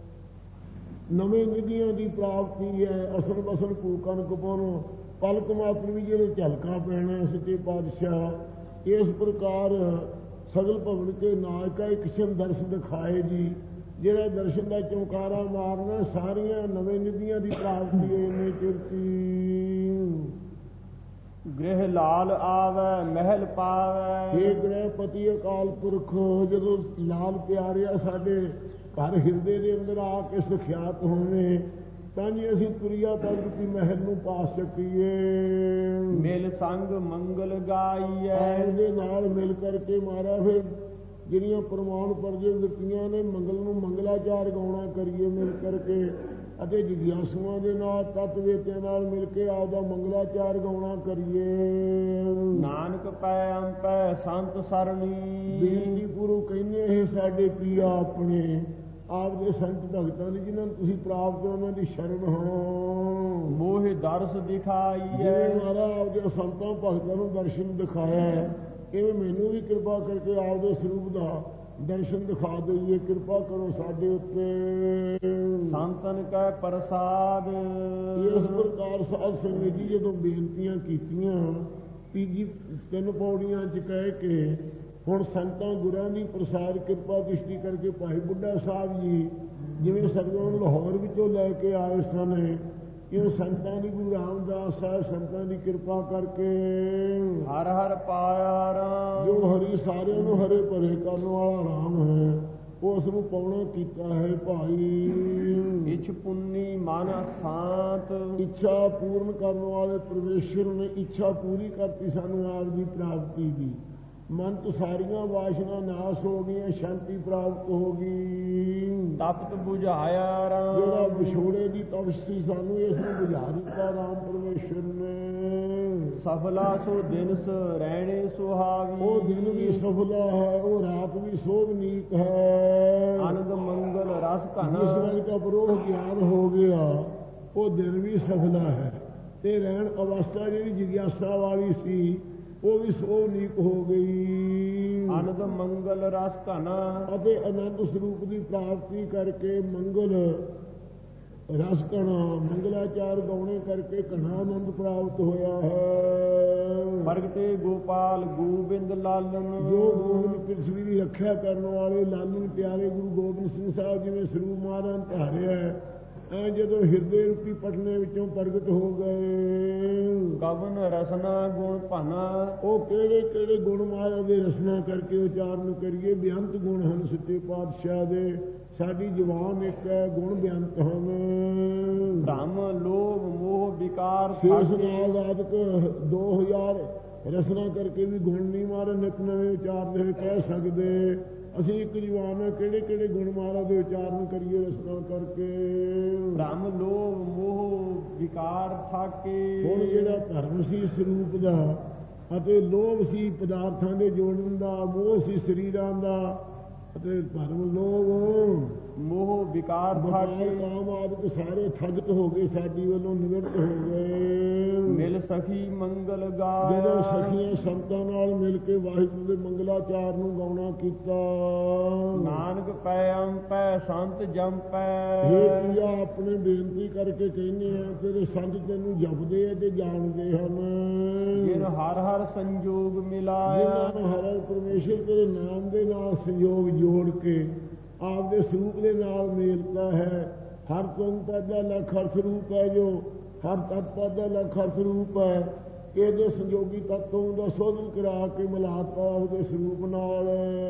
S2: ਨਵੇਂ ਨਿਧੀਆਂ ਦੀ ਪ੍ਰਾਪਤੀ ਹੈ। ਅਸਲ ਬਸਲ ਕੂਕਨ ਕਪਨ ਪਲਕ ਮਾਤਰ ਵੀ ਜਿਹੜੇ ਝਲਕਾ ਪੈਣਾ ਸੱਚੇ ਪਾਤਸ਼ਾਹ। ਇਸ ਪ੍ਰਕਾਰ ਸਗਲ ਭਵਨ ਕੇ ਨਾਇਕਾ ਇੱਕ ਕਿਸਮ ਦਰਸ਼ਨ ਦਿਖਾਏ ਜੀ। ਜਿਹੜਾ ਦਰਸ਼ਨ ਦਾ ਚੌਂਕਾਰਾ ਮਾਰਨਾ, ਸਾਰੀਆਂ ਨਵੇਂ ਨਿਧੀਆਂ ਦੀ ਪ੍ਰਾਪਤੀ ਇਹਨੇ ਚਿਰਤੀ।
S1: ਗ੍ਰਹਿ ਲਾਲ ਆਵੈ ਮਹਿਲ ਪਾਵੈ।
S2: ਇਹ ਗ੍ਰਹਿ ਪਤੀ ਅਕਾਲ ਪੁਰਖ ਜਦੋਂ ਲਾਲ ਪਿਆਰਿਆ ਸਾਡੇ ਘਰ ਹਿਰਦੇ ਦੇ ਅੰਦਰ ਆ ਕੇ ਸੁਖਿਆਤ ਹੋਵੇ, ਤਾਂ ਜੀ ਅਸੀਂ ਤੁਰਿਆ ਪ੍ਰਗਤੀ ਮਹਿਲ ਨੂੰ ਪਾ ਸਕੀਏ।
S1: ਮਿਲ ਸੰਗ ਮੰਗਲ ਗਾਈਐ।
S2: ਇਹਦੇ ਨਾਲ ਮਿਲ ਕਰਕੇ ਮਾਰਾ ਫਿਰ ਜਿਹੜੀਆਂ ਪ੍ਰਮਾਣ ਪਰਜੇ ਦਿੱਤੀਆਂ ਨੇ, ਮੰਗਲ ਨੂੰ ਮੰਗਲਾਚਾਰ ਗਾਉਣਾ ਕਰੀਏ ਮਿਲ ਕਰਕੇ, ਅਤੇ ਜਿਗਿਆਸੂਆਂ ਦੇ ਨਾਲ ਤਤਵੇਤਿਆਂ ਨਾਲ ਮਿਲ ਕੇ ਆਪਦਾ ਮੰਗਲਾਚਾਰ ਗਾਉਣਾ ਕਰੀਏ।
S1: ਨਾਨਕ ਪੈ ਅੰਪੈ ਸੰਤ ਸਰਣੀ।
S2: ਬੇਨਤੀ ਗੁਰੂ ਕਹਿੰਦੇ ਇਹ ਸਾਡੇ ਪ੍ਰਿਆ ਆਪਣੇ ਆਪ ਦੇ ਸੰਤ ਭਗਤਾਂ ਦੀ, ਜਿਨ੍ਹਾਂ ਨੂੰ ਤੁਸੀਂ ਪ੍ਰਾਪਤ ਉਹਨਾਂ ਦੀ ਸ਼ਰਨ ਹੋ।
S1: ਮੋਹਿ ਦਰਸ ਦਿਖਾਈਐ।
S2: ਜਿਵੇਂ ਮਹਾਰਾਜ ਆਪਦੇ ਸੰਤਾਂ ਭਗਤਾਂ ਨੂੰ ਦਰਸ਼ਨ ਦਿਖਾਇਆ ਹੈ, ਇਵੇਂ ਮੈਨੂੰ ਵੀ ਕਿਰਪਾ ਕਰਕੇ ਆਪਦੇ ਸਰੂਪ ਦਾ ਦਰਸ਼ਨ ਦਿਖਾ ਦਈਏ। ਕਿਰਪਾ ਕਰੋ ਸਾਡੇ ਉੱਤੇ।
S1: ਸੰਤਨ ਕੈ ਪ੍ਰਸਾਦ।
S2: ਇਸ ਪ੍ਰਕਾਰ ਸਾਧ ਸੰਗਤ ਜੀ ਜਦੋਂ ਬੇਨਤੀਆਂ ਕੀਤੀਆਂ, ਤੀਜੀ 3 ਪੌੜੀਆਂ 'ਚ ਕਹਿ ਕੇ ਹੁਣ ਸੰਤਾਂ ਗੁਰਾਂ ਦੀ ਪ੍ਰਸਾਦ ਕਿਰਪਾ ਦ੍ਰਿਸ਼ਟੀ ਕਰਕੇ ਭਾਈ ਬੁੱਢਾ ਸਾਹਿਬ ਜੀ ਜਿਵੇਂ ਸਤਿਗੁਰਾਂ ਨੂੰ ਲਾਹੌਰ ਵਿੱਚੋਂ ਲੈ ਕੇ ਆਏ ਸਨ, ਇਹ ਸੰਤਾਂ ਦੀ ਗੁਰੂ ਰਾਮਦਾਸ ਸਾਹਿਬ ਸੰਤਾਂ ਦੀ ਕਿਰਪਾ ਕਰਕੇ
S1: ਹਰ ਹਰ ਪਾਇਆ ਰਾਮ।
S2: ਜੋ ਹਰੀ ਸਾਰਿਆਂ ਨੂੰ ਹਰੇ ਭਰੇ ਕਰਨ ਵਾਲਾ ਰਾਮ ਹੈ, ਉਸ ਨੂੰ ਪਾਉਣਾ ਕੀਤਾ ਹੈ ਭਾਈ।
S1: ਇਛ ਪੁੰਨੀ ਮਨ ਸ਼ਾਂਤ।
S2: ਇੱਛਾ ਪੂਰਨ ਕਰਨ ਵਾਲੇ ਪਰਮੇਸ਼ਰ ਨੇ ਇੱਛਾ ਪੂਰੀ ਕਰਤੀ ਸਾਨੂੰ ਆਪ ਦੀ ਪ੍ਰਾਪਤੀ ਦੀ। ਮਨ ਤੋਂ ਸਾਰੀਆਂ ਵਾਸ਼ਨਾ ਨਾਸ ਹੋ ਗਈਆਂ, ਸ਼ਾਂਤੀ ਪ੍ਰਾਪਤ ਹੋ ਗਈ।
S1: ਤਪਤ ਬੁਝਾਇਆ ਰਾਮ।
S2: ਜਿਹੜਾ ਵਿਛੋੜੇ ਦੀ ਤਪਸ਼ ਸੀ ਸਾਨੂੰ ਇਸ ਨੂੰ ਬੁਝਾ ਦਿੱਤਾ ਰਾਮ ਪਰਮੇਸ਼ਰ ਨੇ।
S1: ਸਫਲਾ ਸੋ ਦਿਨਸ ਰਹਿਣੇ ਸੁਹਾਵੀ।
S2: ਉਹ ਦਿਨ ਵੀ ਸਫਲਾ ਹੈ, ਉਹ ਰਾਤ ਵੀ ਸੋਭਨੀਕ ਹੈ।
S1: ਆਨੰਦ ਮੰਗਲ ਰਸ ਘਨ।
S2: ਜਿਸ ਵਕਤ ਅਪਰੋਹ ਗਿਆਨ ਹੋ ਗਿਆ, ਉਹ ਦਿਨ ਵੀ ਸਫਲਾ ਹੈ, ਤੇ ਰਹਿਣ ਅਵਸਥਾ ਜਿਹੜੀ ਜਿਗਿਆਸਾ ਵਾਲੀ ਸੀ ਉਹ ਵੀ ਸੋਭਨੀਕ ਹੋ ਗਈ।
S1: ਆਨੰਦ ਮੰਗਲ ਰਸ ਘਨ।
S2: ਅਤੇ ਆਨੰਦ ਸਰੂਪ ਦੀ ਪ੍ਰਾਪਤੀ ਕਰਕੇ ਮੰਗਲ ਰਸ ਘਣਾ ਮੰਗਲਾਚਾਰ ਗਾਉਣੇ ਕਰਕੇ ਘਣਾ ਆਨੰਦ ਪ੍ਰਾਪਤ ਹੋਇਆ ਹੈ।
S1: ਪ੍ਰਗਟੇ ਗੋਪਾਲ ਗੋਬਿੰਦ ਲਾਲਨ।
S2: ਜੋ ਗੋਬਿੰਦ ਪ੍ਰਿਥਵੀ ਦੀ ਰੱਖਿਆ ਕਰਨ ਵਾਲੇ ਲਾਲਨ ਪਿਆਰੇ ਗੁਰੂ ਗੋਬਿੰਦ ਸਿੰਘ ਸਾਹਿਬ ਜਿਵੇਂ ਸਰੂਪ ਮਹਾਰਾਜ ਧਾਰਿਆ, ਐ ਜਦੋਂ ਹਿਰਦੇ ਰੂਪੀ ਪਟਨੇ ਵਿੱਚੋਂ ਪ੍ਰਗਟ ਹੋ ਗਏ।
S1: ਕਵਨ ਰਸਨਾ ਗੁਣ ਭਨਾ।
S2: ਉਹ ਕਿਹੜੇ ਕਿਹੜੇ ਗੁਣ ਮਹਾਰਾਜ ਦੇ ਰਸਨਾ ਕਰਕੇ ਉਚਾਰਨ ਕਰੀਏ। ਬੇਅੰਤ ਗੁਣ ਹਨ ਸੱਚੇ ਪਾਤਸ਼ਾਹ ਦੇ, ਸਾਡੀ ਜ਼ੁਬਾਨ ਇੱਕ ਹੈ, ਗੁਣ ਬੇਅੰਤ ਹਨ।
S1: ਭ੍ਰਮ ਲੋਭ ਮੋਹ ਵਿਕਾਰ
S2: ਸ਼ੇਸ਼ ਨਾਲ ਆਦਿਕ 2000 ਰਸਨਾ ਕਰਕੇ ਵੀ ਗੁਣ ਨਹੀਂ ਮਾਰੇ ਨਿਤ ਨਵੇਂ ਉਚਾਰਦੇ ਹੋਏ ਕਹਿ ਸਕਦੇ। ਅਸੀਂ ਇੱਕ ਜਵਾਨ ਹੈ, ਕਿਹੜੇ ਕਿਹੜੇ ਗੁਣ ਮਹਾਰਾਜ ਦੇ ਉਚਾਰਨ ਕਰੀਏ ਰਸਨਾ ਕਰਕੇ।
S1: ਭ੍ਰਮ ਲੋਭ ਮੋਹ ਵਿਕਾਰ ਥਾਕੇ।
S2: ਹੁਣ ਜਿਹੜਾ ਧਰਮ ਸੀ ਸਰੂਪ ਦਾ, ਅਤੇ ਲੋਭ ਸੀ ਪਦਾਰਥਾਂ ਦੇ ਜੋੜਨ ਦਾ, ਮੋਹ ਸੀ ਸਰੀਰਾਂ ਦਾ, ਅਤੇ ਭਰਮ ਲੋਭ
S1: ਮੋਹ ਵਿਕਾਰ ਥਾਕੇ।
S2: ਕਾਮ ਆਦਿਕ ਸਾਰੇ ਠੱਗਤ ਹੋ ਗਏ, ਸਾਡੀ ਵੱਲੋਂ ਨਿਵਰਤ ਹੋ ਗਏ।
S1: ਮਿਲ ਸਖੀ ਮੰਗਲ ਗਾਇਆ।
S2: ਜਦੋਂ ਸਖੀਆਂ ਸੰਤਾਂ ਨਾਲ ਮਿਲ ਕੇ ਵਾਹਿਗੁਰੂ ਦੇ ਮੰਗਲਾਚਾਰ ਨੂੰ ਗਾਉਣਾ ਕੀਤਾ।
S1: ਨਾਨਕ ਪੈ ਅੰਪੈ ਸੰਤ ਜੰਪੈ।
S2: ਇਹ ਪ੍ਰਿਆ ਆਪਣੇ ਬੇਨਤੀ ਕਰਕੇ ਕਹਿੰਦੇ ਆ, ਤੇਰੇ ਸੰਤ ਤੈਨੂੰ ਜਪਦੇ ਆ ਤੇ ਜਾਣਦੇ ਹਨ।
S1: ਜਿਨ ਹਰ ਹਰ ਸੰਜੋਗ ਮਿਲਾਇਆ।
S2: ਜਿਨ੍ਹਾਂ ਨੂੰ ਹਰ ਪਰਮੇਸ਼ਰ ਤੇਰੇ ਨਾਮ ਦੇ ਨਾਲ ਸੰਯੋਗ ਜੋੜ ਕੇ ਆਪਦੇ ਸਰੂਪ ਦੇ ਨਾਲ ਮੇਲਤਾ ਹੈ। ਹਰ ਤੁਮ ਦਾ ਲਖ ਹਰ ਸਰੂਪ ਹੈ, ਜੋ ਹਰ ਤਤਪਦ ਦਾ ਲਖ ਹਰ ਸਰੂਪ ਹੈ। ਇਹਦੇ ਸੰਜੋਗੀ ਤੱਤੋਂ ਦਾ ਸੋਧਨ ਕਰਾ ਕੇ ਮਿਲਾਤਾ ਉਹਦੇ ਸਰੂਪ ਨਾਲ।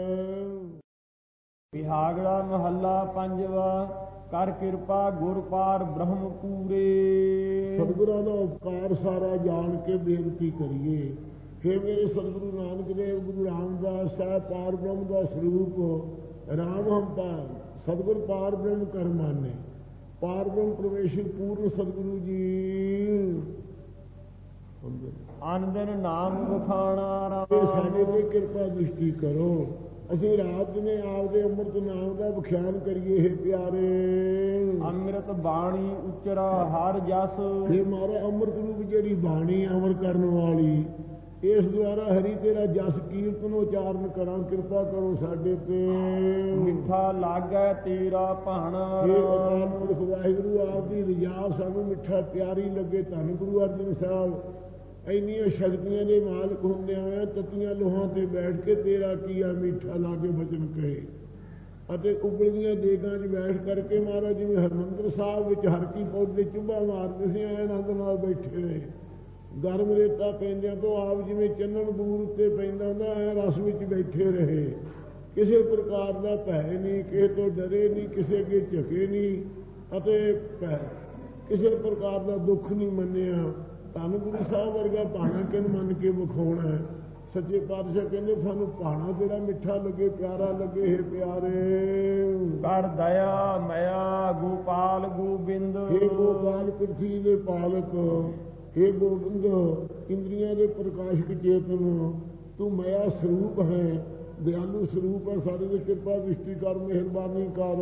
S1: ਬਿਹਾਗੜਾ ਮਹੱਲਾ ਪੰਜਵਾ। ਕਰ ਕਿਰਪਾ ਗੁਰ ਪਾਰ ਬ੍ਰਹਮ ਪੂਰੇ।
S2: ਸਤਿਗੁਰਾਂ ਦਾ ਉਪਕਾਰ ਸਾਰਾ ਜਾਣ ਕੇ ਬੇਨਤੀ ਕਰੀਏ। ਫਿਰ ਮੇਰੇ ਸਤਿਗੁਰੂ ਨਾਨਕ ਦੇਵ ਗੁਰੂ ਰਾਮਦਾਸ ਸਾਹਿਬ ਪਾਰ ਬ੍ਰਹਮ ਦਾ ਸਰੂਪ ਰਾਮ ਹਮ ਪਾਰ ਸਤਿਗੁਰ ਪਾਰ ਬ੍ਰਹਮ ਕਰ ਮਾਨੇ। ਪਾਰ ਬ੍ਰਹਮ ਪਰਮੇਸ਼ਰ ਪੂਰਨ ਸਤਿਗੁਰੂ ਜੀ
S1: ਅਨ ਦਿਨ ਨਾਮ ਵਖਾਣਾ
S2: ਤੇ ਸਾਡੇ ਤੇ ਕਿਰਪਾ ਦ੍ਰਿਸ਼ਟੀ ਕਰੋ, ਅਸੀਂ ਰਾਤ ਨੇ ਆਪਦੇ ਅੰਮ੍ਰਿਤ ਨਾਮ ਦਾ ਵਿਖਿਆਨ ਕਰੀਏ। हे ਪਿਆਰੇ,
S1: ਅੰਮ੍ਰਿਤ ਬਾਣੀ ਉਚਰਾ ਹਰ ਜਸ।
S2: ਇਹ ਮਾਰਾ ਅੰਮ੍ਰਿਤ ਰੂਪ ਜਿਹੜੀ ਬਾਣੀ ਅਮਰ ਕਰਨ ਵਾਲੀ, ਇਸ ਦੁਆਰਾ ਹਰੀ ਤੇਰਾ ਜਸ ਕੀਰਤਨ ਉਚਾਰਨ ਕਰਾਂ। ਕਿਰਪਾ ਕਰੋ ਸਾਡੇ ਤੇ।
S1: ਮਿੱਠਾ ਲਾਗੈ ਤੇਰਾ ਭਾਣਾ।
S2: ਇਹ ਅਕਾਲ ਪੁਰਖ ਵਾਹਿਗੁਰੂ ਆਪ ਦੀ ਰਜਾ ਸਾਨੂੰ ਮਿੱਠਾ ਪਿਆਰੀ ਲੱਗੇ। ਧੰਨ ਗੁਰੂ ਅਰਜਨ ਸਾਹਿਬ ਇੰਨੀਆਂ ਸ਼ਕਤੀਆਂ ਦੇ ਮਾਲਕ ਹੁੰਦਿਆਂ ਹੋਇਆ ਤਤੀਆਂ ਲੋਹਾਂ ਤੇ ਬੈਠ ਕੇ ਤੇਰਾ ਕੀਆ ਮਿੱਠਾ ਲਾਗੇ ਬਚਨ ਕਹੇ, ਅਤੇ ਉਬਲਦੀਆਂ ਦੇਗਾਂ 'ਚ ਬੈਠ ਕਰਕੇ ਮਹਾਰਾਜ ਜਿਵੇਂ ਹਰਿਮੰਦਰ ਸਾਹਿਬ ਵਿੱਚ ਹਰ ਕੀ ਪੌਦ ਦੇ ਚੁੱਭਾ ਮਾਰਦੇ ਸੀ, ਐ ਆਨੰਦ ਨਾਲ ਬੈਠੇ ਰਹੇ। ਗਰਮ ਰੇਤਾ ਪੈਂਦਿਆਂ ਤੋਂ ਆਪ ਜਿਵੇਂ ਚੰਨਣ ਬੂਰ ਉੱਤੇ ਪੈਂਦਾ ਹੁੰਦਾ, ਐ ਰਸ ਵਿੱਚ ਬੈਠੇ ਰਹੇ। ਕਿਸੇ ਪ੍ਰਕਾਰ ਦਾ ਭੈ ਨਹੀਂ, ਕਿਸੇ ਤੋਂ ਡਰੇ ਨਹੀਂ, ਕਿਸੇ ਅੱਗੇ ਝੁਕੇ ਨਹੀਂ, ਅਤੇ ਕਿਸੇ ਪ੍ਰਕਾਰ ਦਾ ਦੁੱਖ ਨਹੀਂ ਮੰਨਿਆ। ਧੰਨ ਗੁਰੂ ਸਾਹਿਬ ਵਰਗਾ ਭਾਣਾ ਕਿਨ ਮੰਨ ਕੇ ਵਿਖਾਉਣਾ। ਸੱਚੇ ਪਾਤਸ਼ਾਹ ਕਹਿੰਦੇ ਸਾਨੂੰ ਭਾਣਾ ਤੇਰਾ ਮਿੱਠਾ ਲੱਗੇ, ਪਿਆਰਾ ਲੱਗੇ। हे ਪਿਆਰੇ,
S1: ਕਰ ਦਇਆ ਮਇਆ ਗੋਪਾਲ ਗੋਬਿੰਦ।
S2: हे ਗੋਪਾਲ ਪ੍ਰਿਥਵੀ ਦੇ ਪਾਲਕ, हे ਗੋਬਿੰਦ ਇੰਦਰੀਆਂ ਦੇ ਪ੍ਰਕਾਸ਼ਕ ਚੇਤਨ, ਤੂੰ ਮਾਇਆ ਸਰੂਪ ਹੈ, ਦਿਆਲੂ ਸਰੂਪ ਹੈ। ਸਾਡੇ ਤੇ ਕਿਰਪਾ ਦ੍ਰਿਸ਼ਟੀ ਕਰ, ਮਿਹਰਬਾਨੀ ਕਰ।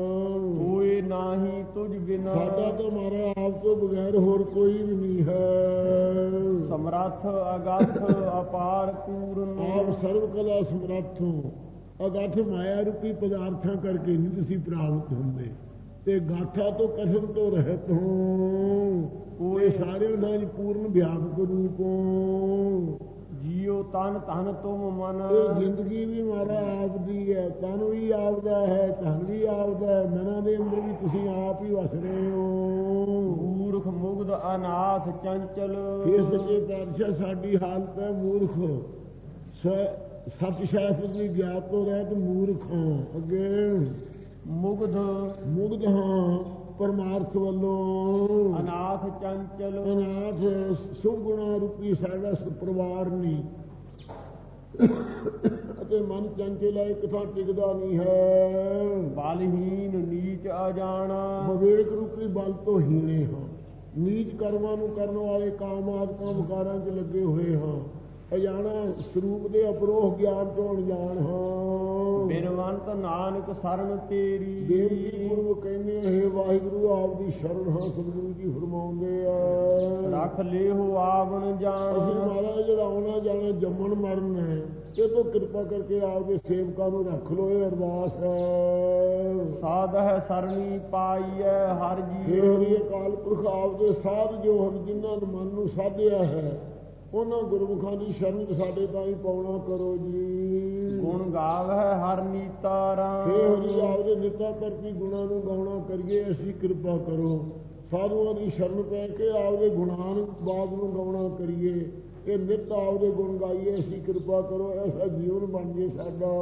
S1: ਕੋਈ ਨਾਹੀ ਤੁਝ ਬਿਨਾ।
S2: ਸਾਡਾ ਤਾਂ ਮਾਰਾ ਆਪ ਤੋਂ ਬਗੈਰ ਹੋਰ ਕੋਈ ਵੀ ਨਹੀਂ ਹੈ।
S1: ਸਮਰੱਥ ਅਗਾਥ ਅਪਾਰ ਪੂਰਨ।
S2: ਆਪ ਸਰਵ ਕਲਾ ਸਮਰੱਥ ਹੋ। ਅਗਾਥ ਮਾਇਆ ਰੂਪੀ ਪਦਾਰਥਾਂ ਕਰਕੇ ਨਹੀਂ ਤੁਸੀਂ ਪ੍ਰਾਪਤ ਹੁੰਦੇ, ਤੇ ਗਾਠਾ ਤੋਂ ਕਥਨ ਤੋਂ ਰਹਿਤ ਹੋ। ਕੋਈ ਸਾਰਿਆਂ ਨਾਲ ਪੂਰਨ ਵਿਆਪਕ ਰੂਪ ਹੋ।
S1: ਜੀਉ ਤਨ ਧਨ ਤੁਮ ਮਨ।
S2: ਇਹ ਜ਼ਿੰਦਗੀ ਵੀ ਮਾਰਾ ਆਪ ਦੀ ਹੈ, ਤਨ ਵੀ ਆਪ ਦਾ ਹੈ, ਧਨ ਵੀ ਆਪ ਦਾ ਹੈ। ਮਨਾਂ ਦੇ ਅੰਦਰ ਵੀ ਤੁਸੀਂ ਆਪ ਹੀ ਵਸ ਰਹੇ ਹੋ।
S1: ਮੂਰਖ ਮੁਗਧ ਅਨਾਥ ਚੰਚਲ।
S2: ਇਹ ਸੱਚੇ ਪਾਤਸ਼ਾਹ ਸਾਡੀ ਹਾਲਤ ਹੈ ਮੂਰਖ। ਸਤ ਸ਼ਾਸਤਰ ਦੀ ਗਿਆਤ ਤੋਂ ਰਹਿਤ ਮੂਰਖ ਹਾਂ। ਅੱਗੇ
S1: ਮੁਗਧ
S2: ਹਾਂ ਪਰਮਾਰਥ ਵੱਲੋਂ।
S1: ਅਨਾਥ ਚੰਚਲ।
S2: ਅਨਾਥ ਸੁਭ ਗੁਣਾ ਰੂਪੀ ਸਾਡਾ ਪਰਿਵਾਰ ਨਹੀਂ, ਅਤੇ ਮਨ ਚੰਚਲ ਹੈ, ਇੱਕ ਥਾਂ ਟਿਕਦਾ ਨਹੀਂ ਹੈ।
S1: ਬਲਹੀਨ ਨੀਚ ਅਜਾਣਾ।
S2: ਵਿਵੇਕ ਰੂਪੀ ਬਲ ਤੋਂ ਹੀਣੇ ਹਾਂ। ਨੀਚ ਕਰਮਾਂ ਨੂੰ ਕਰਨ ਵਾਲੇ ਕਾਮਾਦਿਕਾਂ ਵਿਕਾਰਾਂ 'ਚ ਲੱਗੇ ਹੋਏ ਹਾਂ। ਅਜਾਣਾ ਸਰੂਪ ਦੇ ਅਪਰੋਹ ਗਿਆਨ ਤੋਂ ਅਣਜਾਣ ਹਾਂ।
S1: ਬਿਨਵੰਤ ਨਾਨਕ ਸਰਨ ਤੇਰੀ।
S2: ਦੇਵੀ ਗੁਰੂ ਕਹਿੰਦੇ ਹੈ ਵਾਹਿਗੁਰੂ ਆਪ ਦੀ ਸ਼ਰਨ ਹਾਂ। ਸਤਿਗੁਰੂ ਜੀ ਫਰਮਾਉਂਦੇ ਆ
S1: ਰੱਖ ਲਿਓ ਆਵਣ ਜਾਣ।
S2: ਅਸੀਂ ਮਹਾਰਾਜ ਜਿਹੜਾ ਆਉਣਾ ਜਾਣਾ ਜੰਮਣ ਮਰਨ ਹੈ, ਇਹ ਤੋਂ ਕਿਰਪਾ ਕਰਕੇ ਆਪ ਦੇ ਸੇਵਕਾਂ ਨੂੰ ਰੱਖ ਲੋ। ਇਹ ਅਰਦਾਸ ਹੈ।
S1: ਸਾਧ ਹੈ ਸਰਣੀ ਪਾਈਐ ਹਰ ਜੀ।
S2: ਹਰੀ ਅਕਾਲ ਪੁਰਖ ਆਪ ਦੇ ਸਾਧ ਜੋ ਹਨ, ਜਿਨ੍ਹਾਂ ਨੇ ਮਨ ਨੂੰ ਸਾਧਿਆ ਹੈ, ਉਹਨਾਂ ਗੁਰਮੁਖਾਂ ਦੀ ਸ਼ਰਨ ਸਾਡੇ ਤਾਈਂ ਪਾਉਣਾ ਕਰੋ ਜੀ।
S1: ਗੁਣ ਗਾਵੈ ਹਰ ਨੀਤਾਰਾ।
S2: ਹਰੀ ਆਪਦੇ ਨਿੱਤਾ ਕਰਤੀ ਗੁਣਾਂ ਨੂੰ ਗਾਉਣਾ ਕਰੀਏ, ਅਸੀਂ ਕਿਰਪਾ ਕਰੋ। ਸਾਧੂਆਂ ਦੀ ਸ਼ਰਨ ਪੈ ਕੇ ਆਪਦੇ ਗੁਣਾਂ ਬਾਦ ਨੂੰ ਗਾਉਣਾ ਕਰੀਏ। ਇਹ ਨਿੱਤ ਆਪਦੇ ਗੁਣ ਗਾਈਏ, ਅਸੀਂ ਕਿਰਪਾ ਕਰੋ। ਐਸਾ ਜੀਵਨ ਬਣ ਜੇ ਸਾਡਾ।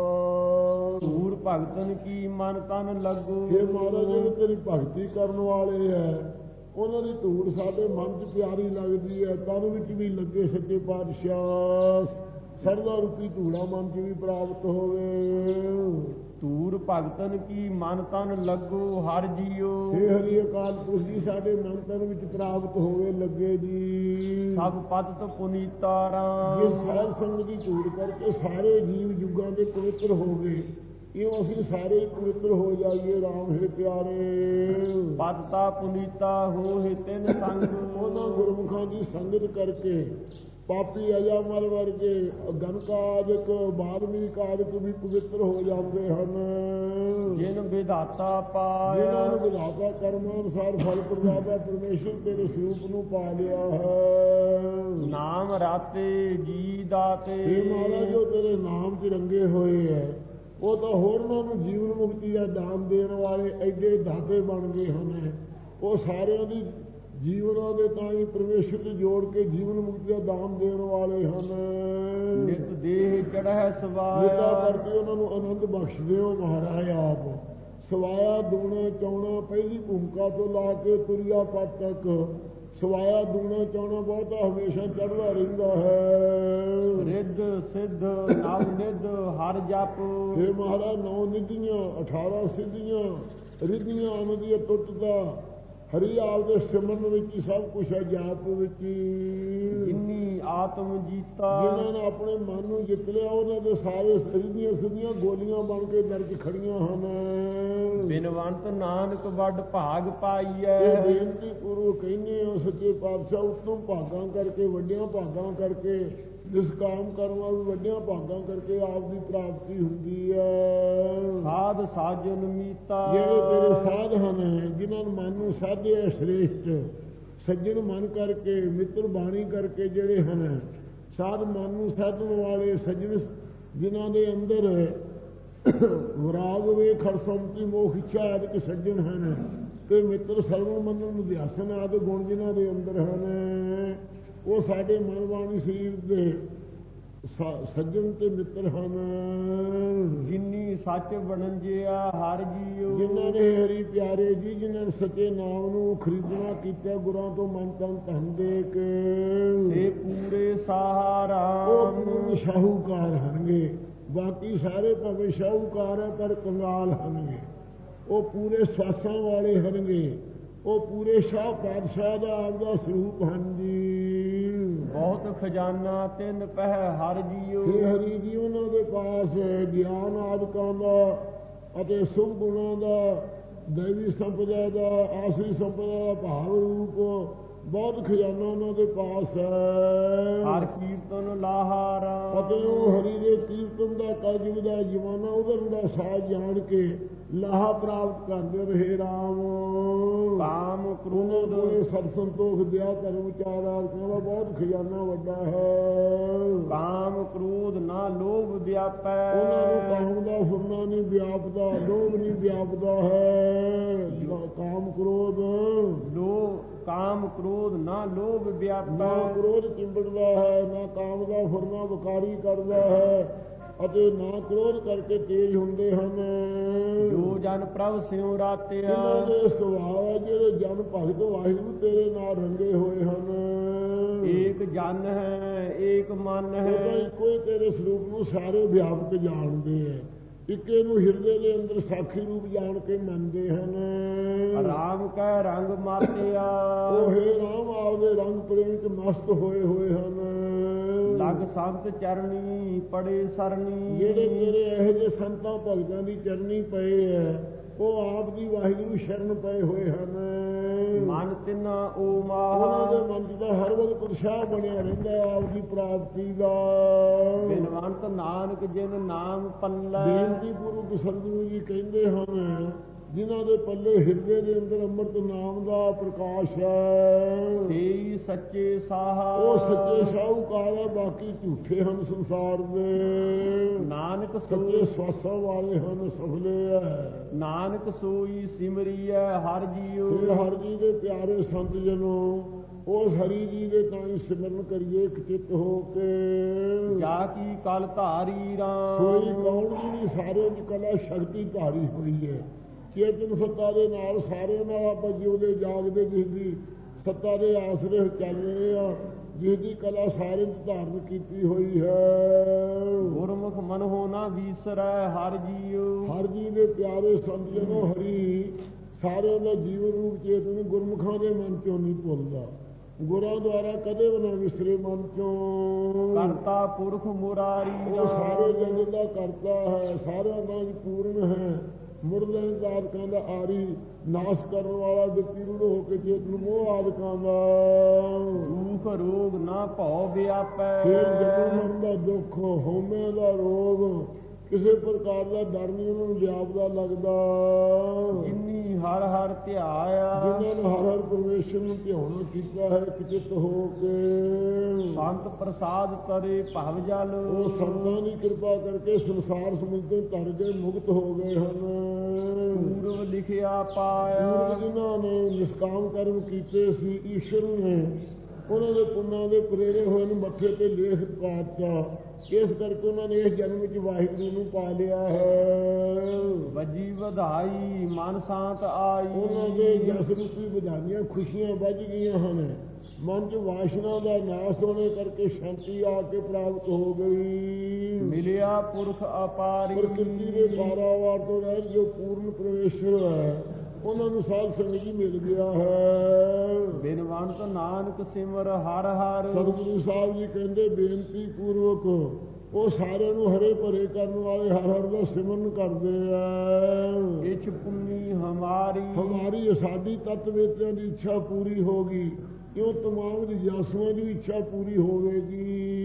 S1: ਧੂਰ ਭਗਤਨ ਕੀ ਮਨ ਤਨ ਲੱਗੋ।
S2: ਇਹ ਮਹਾਰਾਜ ਜਿਹੜੇ ਤੇਰੀ ਭਗਤੀ ਕਰਨ ਵਾਲੇ ਹੈ, ਉਹਨਾਂ ਦੀ ਧੂੜ ਸਾਡੇ ਮਨ 'ਚ ਪਿਆਰੀ ਲੱਗਦੀ ਹੈ, ਤਨ ਵਿੱਚ ਵੀ ਲੱਗੇ। ਸੱਚੇ ਪਾਤਸ਼ਾਹ ਸਰਦਾ ਰੂਪੀ ਧੂੜਾ ਮਨ 'ਚ ਵੀ ਪ੍ਰਾਪਤ ਹੋਵੇ।
S1: ਧੂੜ ਭਗਤਨ ਕੀ ਮਨ ਤਨ ਲੱਗੋ ਹਰ ਜੀਓ।
S2: ਹੇ ਹਰੀ ਅਕਾਲ ਪੁਰਖ ਜੀ ਸਾਡੇ ਮਨ ਤਨ ਵਿੱਚ ਪ੍ਰਾਪਤ ਹੋਵੇ ਲੱਗੇ ਜੀ।
S1: ਸਭ ਪਤਿਤ ਪੁਨੀਤਾਰਾ।
S2: ਜੇ ਸਾਧ ਸੰਗਤ ਦੀ ਧੂੜ ਕਰਕੇ ਸਾਰੇ ਜੀਵ ਜੁਗਾਂ ਦੇ ਪਵਿੱਤਰ ਹੋ ਗਏ, ਇਉਂ ਅਸੀਂ ਸਾਰੇ ਪਵਿੱਤਰ ਹੋ ਜਾਈਏ। ਰਾਮ ਹੈ ਪਿਆਰੇ।
S1: ਪਤਤਾ ਪੁਨੀਤਾ ਹੋਏ ਤਿੰਨ ਸੰਗ।
S2: ਉਹਨਾਂ ਗੁਰਮੁਖਾਂ ਦੀ ਸੰਗਤ ਕਰਕੇ ਪਾਪੀ ਅਜਾਮਲ ਵਰਗੇ ਗਨਕਾਦਿਕ ਬਾਦਮੀਕ ਆਦਿਕ ਵੀ ਪਵਿੱਤਰ ਹੋ ਜਾਂਦੇ ਹਨ।
S1: ਜਿਨ ਵਿਧਾਤਾ ਪਾਇਆ।
S2: ਜਿਨ੍ਹਾਂ ਨੂੰ ਵਿਧਾਤਾ ਕਰਮਾਂ ਅਨੁਸਾਰ ਫਲ ਪ੍ਰਦਾਤਾ ਪਰਮੇਸ਼ਰ ਤੇਰੇ ਸਰੂਪ ਨੂੰ ਪਾ ਲਿਆ ਹੈ।
S1: ਨਾਮ ਰਾਤੇ ਜੀ ਦਾਤੇ।
S2: ਇਹ ਮਹਾਰਾਜ ਜੋ ਤੇਰੇ ਨਾਮ 'ਚ ਰੰਗੇ ਹੋਏ ਹੈ, ਉਹ ਤਾਂ ਹੋਰਨਾਂ ਨੂੰ ਜੀਵਨ ਮੁਕਤੀ ਦਾ ਦਾਨ ਦੇਣ ਵਾਲੇ ਐਡੇ ਦਾਤੇ ਬਣ ਗਏ ਹਨ। ਉਹ ਸਾਰਿਆਂ ਦੀ ਜੀਵਨਾਂ ਦੇ ਤਾਂ ਹੀ ਪਰਮੇਸ਼ਰ ਨੂੰ ਜੋੜ ਕੇ ਜੀਵਨ ਮੁਕਤੀ ਦਾ ਦਾਨ ਦੇਣ ਵਾਲੇ ਹਨ।
S1: ਨਿਤ ਦੇਹ ਚੜ੍ਹੈ ਸਵਾਇਆ।
S2: ਨਿਤਾ ਕਰਕੇ ਉਹਨਾਂ ਨੂੰ ਆਨੰਦ ਬਖਸ਼ਦੇ ਹੋ ਮਹਾਰਾਜ ਆਪ। ਸਵਾਇਆ ਦੂਣਾ ਚਾਉਣਾ ਪਹਿਲੀ ਭੂਮਿਕਾ ਤੋਂ ਲਾ ਕੇ ਤੁਰਿਆ ਪਦ ਤੱਕ ਸਵਾਇਆ ਦੂਣਾ ਚਾਉਣਾ ਬਹੁਤਾ ਹਮੇਸ਼ਾ ਚੜ੍ਹਦਾ ਰਹਿੰਦਾ ਹੈ।
S1: ਰਿੱਧ ਸਿੱਧ ਨਵ ਨਿੱਧ ਹਰ ਜਪ।
S2: ਇਹ ਮਹਾਰਾਜ 9 ਨਿਧੀਆਂ 18 ਸਿੱਧੀਆਂ ਰਿੱਧੀਆਂ ਉਹਨਾਂ ਦੀ ਟੁੱਟਦਾ ਹਰੀ ਆਪਦੇ ਸਿਮਰਨ ਵਿੱਚ ਹੀ ਸਭ ਕੁਛ ਹੈ, ਜਾਪ ਵਿੱਚ
S1: ਜਿਨੀ ਆਤਮ ਜੀਤਾ।
S2: ਜਿਨ੍ਹਾਂ ਨੇ ਆਪਣੇ ਮਨ ਨੂੰ ਜਿੱਤ ਲਿਆ ਉਹਨਾਂ ਦੇ ਸਾਰੇ ਸਰੀਰ ਦੀਆਂ ਸਿੱਧੀਆਂ ਗੋਲੀਆਂ ਬਣ ਕੇ ਦਰਜ ਖੜੀਆਂ ਹਨ।
S1: ਬਿਨਵੰਤ ਨਾਨਕ ਵੱਡ ਭਾਗ ਪਾਈਐ।
S2: ਇਹ ਬੇਨਤੀ ਪੂਰਵਕ ਕਹਿੰਦੇ ਹੋ ਸੱਚੇ ਪਾਤਸ਼ਾਹ, ਉੱਤਮ ਭਾਗਾਂ ਕਰਕੇ, ਵੱਡਿਆਂ ਭਾਗਾਂ ਕਰਕੇ, ਨਿਸ਼ਕਾਮ ਕਰਮਾਂ ਵੀ ਵੱਡਿਆਂ ਭਾਗਾਂ ਕਰਕੇ ਆਪ ਦੀ ਪ੍ਰਾਪਤੀ ਹੁੰਦੀ ਹੈ।
S1: ਸਾਧ ਸਾਜਨ ਮੀਤਾ।
S2: ਜਿਹੜੇ ਤੇਰੇ ਸਾਧ ਹਨ, ਜਿਨ੍ਹਾਂ ਨੂੰ ਮਨ ਨੂੰ ਸਾਧਿਆ ਸ੍ਰੇਸ਼ਟ, ਸੱਜਣ ਮਨ ਕਰਕੇ, ਮਿੱਤਰ ਬਾਣੀ ਕਰਕੇ ਜਿਹੜੇ ਹਨ, ਸਾਧ ਮਨ ਨੂੰ ਸਾਧਨ ਵਾਲੇ ਸੱਜਣ, ਜਿਨ੍ਹਾਂ ਦੇ ਅੰਦਰ ਵਿਰਾਗ ਵੇਖ ਹਰਸੰਮਤੀ ਮੋਖ ਇੱਛਾ ਆਦਿ ਸੱਜਣ ਹਨ, ਤੇ ਮਿੱਤਰ ਸਰਵਣ ਮੰਨਣ ਨੂੰ ਅਧਿਆਸਨ ਆਦਿ ਗੁਣ ਜਿਨ੍ਹਾਂ ਦੇ ਅੰਦਰ ਹਨ, ਉਹ ਸਾਡੇ ਮਨ ਬਾਣੀ ਸਰੀਰ ਦੇ ਸੱਜਣ ਤੇ ਮਿੱਤਰ ਹਨ।
S1: ਜਿਨੀ ਸੱਚ ਬਣੰਜਿਆ ਹਰ ਜੀਉ।
S2: ਜਿਨ੍ਹਾਂ ਨੇ ਹਰੀ ਪਿਆਰੇ ਜੀ, ਜਿਨ੍ਹਾਂ ਨੇ ਸੱਚੇ ਨਾਮ ਨੂੰ ਖਰੀਦਣਾ ਕੀਤਾ ਗੁਰਾਂ ਤੋਂ ਮਨ ਤਨ ਧਨ ਦੇ ਕੇ,
S1: ਸੇ ਪੂਰੇ ਸਹਾਰਾ।
S2: ਉਹ ਪੂਰਨ ਸ਼ਾਹੂਕਾਰ ਹਨਗੇ। ਬਾਕੀ ਸਾਰੇ ਭਾਵੇਂ ਸ਼ਾਹੂਕਾਰ ਹੈ ਪਰ ਕੰਗਾਲ ਹਨਗੇ। ਉਹ ਪੂਰੇ ਸਵਾਸਾਂ ਵਾਲੇ ਹਨਗੇ। ਉਹ ਪੂਰੇ ਸ਼ਾਹ ਪਾਤਸ਼ਾਹ ਦਾ ਆਪਦਾ ਸਰੂਪ ਹਨ ਜੀ।
S1: ਬਹੁਤ ਖਜ਼ਾਨਾ ਤਿੰਨ ਪਹਿ ਹਰ ਜੀਉ।
S2: ਹੇ ਹਰੀ ਜੀ, ਉਹਨਾਂ ਦੇ ਪਾਸ ਗਿਆਨ ਆਦਿਕਾਂ ਦਾ ਅਤੇ ਸੁਭ ਗੁਣਾਂ ਦਾ, ਦੇਵੀ ਸੰਪਦਾ ਦਾ, ਆਸਰੀ ਸੰਪਦਾ ਦਾ ਭਾਵ ਰੂਪ ਬਹੁਤ ਖਜ਼ਾਨਾ ਉਹਨਾਂ ਦੇ ਪਾਸ ਹੈ।
S1: ਹਰ ਕੀਰਤਨ ਲਾਹਾਰਾ।
S2: ਅਤੇ ਉਹ ਹਰੀ ਦੇ ਕੀਰਤਨ ਦਾ ਕਲਯੁਗ ਦਾ ਜਮਾਨਾ ਉਧਰ ਦਾ ਸਾਜ ਜਾਣ ਕੇ ਲਾਹਾ ਪ੍ਰਾਪਤ ਕਰਦੇ ਰਹੇ ਰਾਮ।
S1: ਕਾਮ ਕ੍ਰੋਧ
S2: ਸਤ ਸੰਤੋਖ ਦਿਆ ਧਰਮ ਚਾਰ ਆਰਕਾਂ ਦਾ ਬਹੁਤ ਖਜ਼ਾਨਾ ਵੱਡਾ ਹੈ।
S1: ਕਾਮ ਕ੍ਰੋਧ ਨਾ ਲੋਭ ਵਿਆਪੈ।
S2: ਉਹਨਾਂ ਨੂੰ ਕਾਮ ਦਾ ਫੁਰਨਾ ਨਹੀਂ ਵਿਆਪਦਾ, ਲੋਭ ਨਹੀਂ ਵਿਆਪਦਾ ਹੈ। ਕਾਮ ਕ੍ਰੋਧ
S1: ਕਾਮ ਕ੍ਰੋਧ ਨਾ ਲੋਭ ਵਿਆਪੈ।
S2: ਨਾ ਕ੍ਰੋਧ ਚਿੰਬੜਦਾ ਹੈ, ਨਾ ਕਾਮ ਦਾ ਫੁਰਨਾ ਵਿਕਾਰੀ ਕਰਦਾ ਹੈ, ਅਤੇ ਨਾ ਕ੍ਰੋਧ ਕਰਕੇ ਤੇਜ ਹੁੰਦੇ ਹਨ।
S1: ਜੋ ਜਨ ਪ੍ਰਭ ਸਿਉ ਰਾਤਿਆ।
S2: ਇਹਨਾਂ ਦੇ ਸੁਭਾਅ ਹੈ ਜਿਹੜੇ ਜਨ ਭਗਤ ਵਾਹਿਗੁਰੂ ਤੇਰੇ ਨਾਲ ਰੰਗੇ ਹੋਏ ਹਨ।
S1: ਏਕ ਜਨ ਹੈ ਏਕ ਮਨ ਹੈ।
S2: ਇੱਕੋ ਹੀ ਤੇਰੇ ਸਰੂਪ ਨੂੰ ਸਾਰੇ ਵਿਆਪਕ ਜਾਣਦੇ ਹੈ। ਇੱਕੇ ਨੂੰ ਹਿਰਦੇ ਦੇ ਅੰਦਰ ਸਾਖੀ ਰੂਪ ਜਾਣ ਕੇ ਮੰਨਦੇ ਹਨ।
S1: ਰਾਮ ਕੈ ਰੰਗ ਮਾਤਿਆ।
S2: ਉਹ ਹੈ ਰਾਮ ਆਪਦੇ ਰੰਗ ਪ੍ਰੇਮ ਚ ਮਸਤ ਹੋਏ ਹੋਏ ਹਨ।
S1: ਲਗ ਸੰਤ ਚਰਨੀ ਪੜੇ ਸਰਨੀ।
S2: ਜਿਹੜੇ ਤੇਰੇ ਇਹੋ ਜਿਹੇ ਸੰਤਾਂ ਭਗਤਾਂ ਦੀ ਚਰਨੀ ਪਏ ਹੈ, ਉਹ ਆਪ ਦੀ ਵਾਹਿਗੁਰੂ ਸ਼ਰਨ ਪਏ ਹੋਏ ਹਨ।
S1: ਮਨ ਤਿਨਾ ਓ ਮਾਹ।
S2: ਉਹਨਾਂ ਦੇ ਮਨ ਦਾ ਹਰ ਵਕਤ ਉਤਸ਼ਾਹ ਬਣਿਆ ਰਹਿੰਦਾ ਆਪ ਦੀ ਪ੍ਰਾਪਤੀ ਦਾ।
S1: ਬਿਨਵੰਤ ਨਾਨਕ ਜਿਨ ਨਾਮ ਪੱਲੇ।
S2: ਬੇਨਤੀ ਪੂਰਵਕ ਸਤਿਗੁਰੂ ਜੀ ਕਹਿੰਦੇ ਹਨ, ਜਿਨ੍ਹਾਂ ਦੇ ਪੱਲੇ ਹਿਰਦੇ ਦੇ ਅੰਦਰ ਅੰਮ੍ਰਿਤ ਨਾਮ ਦਾ ਪ੍ਰਕਾਸ਼ ਹੈ,
S1: ਸੇਈ ਸੱਚੇ ਸਾਹਾ।
S2: ਉਹ ਸੱਚੇ ਸ਼ਾਹੂਕਾਰ ਹੈ, ਬਾਕੀ ਝੂਠੇ ਹਨ ਸੰਸਾਰ ਦੇ।
S1: ਨਾਨਕ
S2: ਸੱਚੇ ਸਵਾਸਾਂ ਵਾਲੇ ਹਨ, ਸਫਲੇ ਹੈ।
S1: ਨਾਨਕ ਸੋਈ ਸਿਮਰੀਐ ਹਰ ਜੀਉ।
S2: ਇਹ ਹਰ ਜੀ ਦੇ ਪਿਆਰੇ ਸੰਤ ਜਨੋ, ਉਸ ਹਰੀ ਜੀ ਦੇ ਤਾਂ ਹੀ ਸਿਮਰਨ ਕਰੀਏ ਇੱਕ ਚਿੱਤ ਹੋ ਕੇ।
S1: ਜਾ ਕੀ ਕਲ ਧਾਰੀ ਰਾਮ।
S2: ਸੋਈ ਕੌਣ ਜੀ ਨਹੀਂ, ਸਾਰੇ ਦੀ ਕਲਾ ਸ਼ਕਤੀ ਧਾਰੀ ਹੋਈ ਹੈ। ਚੇਤਨ ਸੱਤਾ ਦੇ ਨਾਲ ਸਾਰਿਆਂ ਨਾਲ ਆਪਾਂ ਜਿਉਂਦੇ ਜਾਗਦੇ, ਜਿਸ ਦੀ ਸੱਤਾ ਦੇ ਆਸਰੇ ਚੱਲ ਰਹੇ ਆ, ਜਿਸ ਦੀ ਕਲਾ ਸਾਰੇ ਧਾਰਨ ਕੀਤੀ ਹੋਈ ਹੈ।
S1: ਗੁਰਮੁਖ ਮਨ ਹੋ ਨਾ ਵੀਸਰੈ ਹਰ ਜੀਉ।
S2: ਹਰ ਜੀ ਦੇ ਪਿਆਰੇ ਸੰਤ ਜਨੋ, ਹਰੀ ਸਾਰਿਆਂ ਦਾ ਜੀਵਨ ਰੂਪ ਚੇਤਨ ਗੁਰਮੁਖਾਂ ਦੇ ਮਨ ਚੋਂ ਨਹੀਂ ਭੁੱਲਦਾ। ਗੁਰਾਂ ਦੁਆਰਾ ਕਦੇ ਵੀ ਨਾ ਵਿਸਰੇ ਮਨ ਚੋਂ।
S1: ਕਰਤਾ ਪੁਰਖ ਮੁਰਾਰੀ।
S2: ਉਹ ਸਾਰੇ ਜਗਤ ਦਾ ਕਰਤਾ ਹੈ, ਸਾਰਿਆਂ ਦਾ ਪੂਰਨ ਹੈ। ਮੁਰਲੇ ਆਦਿਕਾਂ ਦਾ ਆਰੀ, ਨਾਸ਼ ਕਰਨ ਵਾਲਾ ਵਿਅਕਤੀ ਰੂੜ ਹੋ ਕੇ ਚੇਤਨ ਮੋਹ ਆਦਿਕਾਂ ਦਾ।
S1: ਦੁਖ ਰੋਗ ਨਾ ਭਉ ਵਿਆਪੈ।
S2: ਫਿਰ ਜਨਮ ਮਰਨ ਦਾ ਦੁੱਖ, ਹਉਮੈ ਦਾ ਰੋਗ, ਕਿਸੇ ਪ੍ਰਕਾਰ ਦਾ ਡਰ ਨਹੀਂ ਉਹਨਾਂ ਨੂੰ ਵਿਆਪਦਾ ਲੱਗਦਾ।
S1: ਜਿਨੀ ਹਰ ਹਰ ਧਿਆਇਆ।
S2: ਜਿਨ੍ਹਾਂ ਨੇ ਹਰ ਹਰ ਪਰਮੇਸ਼ਰ ਨੂੰ ਧਿਆਉਣਾ ਕੀਤਾ ਹੈ ਇੱਕ ਚਿੱਤ ਹੋ ਕੇ।
S1: ਸੰਤ ਪ੍ਰਸਾਦ ਤਰੇ ਭਵ ਜਲ।
S2: ਉਹ ਸੰਤਾਂ ਦੀ ਕਿਰਪਾ ਕਰਕੇ ਸੰਸਾਰ ਸਮੁੰਦਰ ਤਰ ਕੇ ਮੁਕਤ ਹੋ ਗਏ ਹਨ।
S1: ਪੂਰਵ ਲਿਖਿਆ ਪਾਇਆ।
S2: ਪੂਰਵ ਜਿਨ੍ਹਾਂ ਨੇ ਨਿਸ਼ਕਾਮ ਕਰਮ ਕੀਤੇ ਸੀ, ਈਸ਼ਰ ਨੇ ਉਹਨਾਂ ਦੇ ਪੁੰਨਾਂ ਦੇ ਪ੍ਰੇਰੇ ਹੋਏ ਨੂੰ ਮੱਥੇ ਤੇ ਲੇਖ ਪਾਤਾ। ਇਸ ਕਰਕੇ ਉਹਨਾਂ ਨੇ ਇਸ ਜਨਮ ਵਿੱਚ ਵਾਹਿਗੁਰੂ ਨੂੰ ਪਾ ਲਿਆ ਹੈ।
S1: ਵਜੀ ਵਧਾਈ ਮਨ ਸ਼ਾਂਤ ਆਈ।
S2: ਉਹਨਾਂ ਦੇ ਜਸ ਰੂਪੀ ਵਧਾਈਆਂ ਖੁਸ਼ੀਆਂ ਵੱਜ ਗਈਆਂ ਹਨ। ਮਨ ਚ ਵਾਸ਼ਨਾ ਦਾ ਨਾਸ ਹੋਣੇ ਕਰਕੇ ਸ਼ਾਂਤੀ ਆ ਕੇ ਪ੍ਰਾਪਤ ਹੋ ਗਈ।
S1: ਮਿਲਿਆ ਪੁਰਖ ਅਪਾਰੀ।
S2: ਪ੍ਰਕਿਰਤੀ ਦੇ ਪਾਰਾਵਾਰ ਤੋਂ ਰਹਿ ਜੋ ਪੂਰਨ ਪਰਮੇਸ਼ਰ ਹੈ, ਉਹਨਾਂ ਨੂੰ ਸਾਧ ਸੰਗਤ ਜੀ ਮਿਲ ਗਿਆ ਹੈ।
S1: ਬਿਨਵੰਤ ਨਾਨਕ ਸਿਮਰ ਹਰ ਹਰ।
S2: ਸਤਿਗੁਰੂ ਸਾਹਿਬ ਜੀ ਕਹਿੰਦੇ ਬੇਨਤੀ ਪੂਰਵਕ ਉਹ ਸਾਰਿਆਂ ਨੂੰ ਹਰੇ ਭਰੇ ਕਰਨ ਵਾਲੇ ਹਰ ਹਰ ਦਾ ਸਿਮਰਨ ਕਰਦੇ ਆ।
S1: ਇਛ ਪੁੰਨੀ ਹਮਾਰੀ
S2: ਸਾਡੀ ਤਤਵੇਤਿਆਂ ਦੀ ਇੱਛਾ ਪੂਰੀ ਹੋ ਗਈ, ਕਿਉਂ ਤਮਾਮ ਜਿਗਿਆਸੂਆਂ ਦੀ ਇੱਛਾ ਪੂਰੀ ਹੋਵੇਗੀ।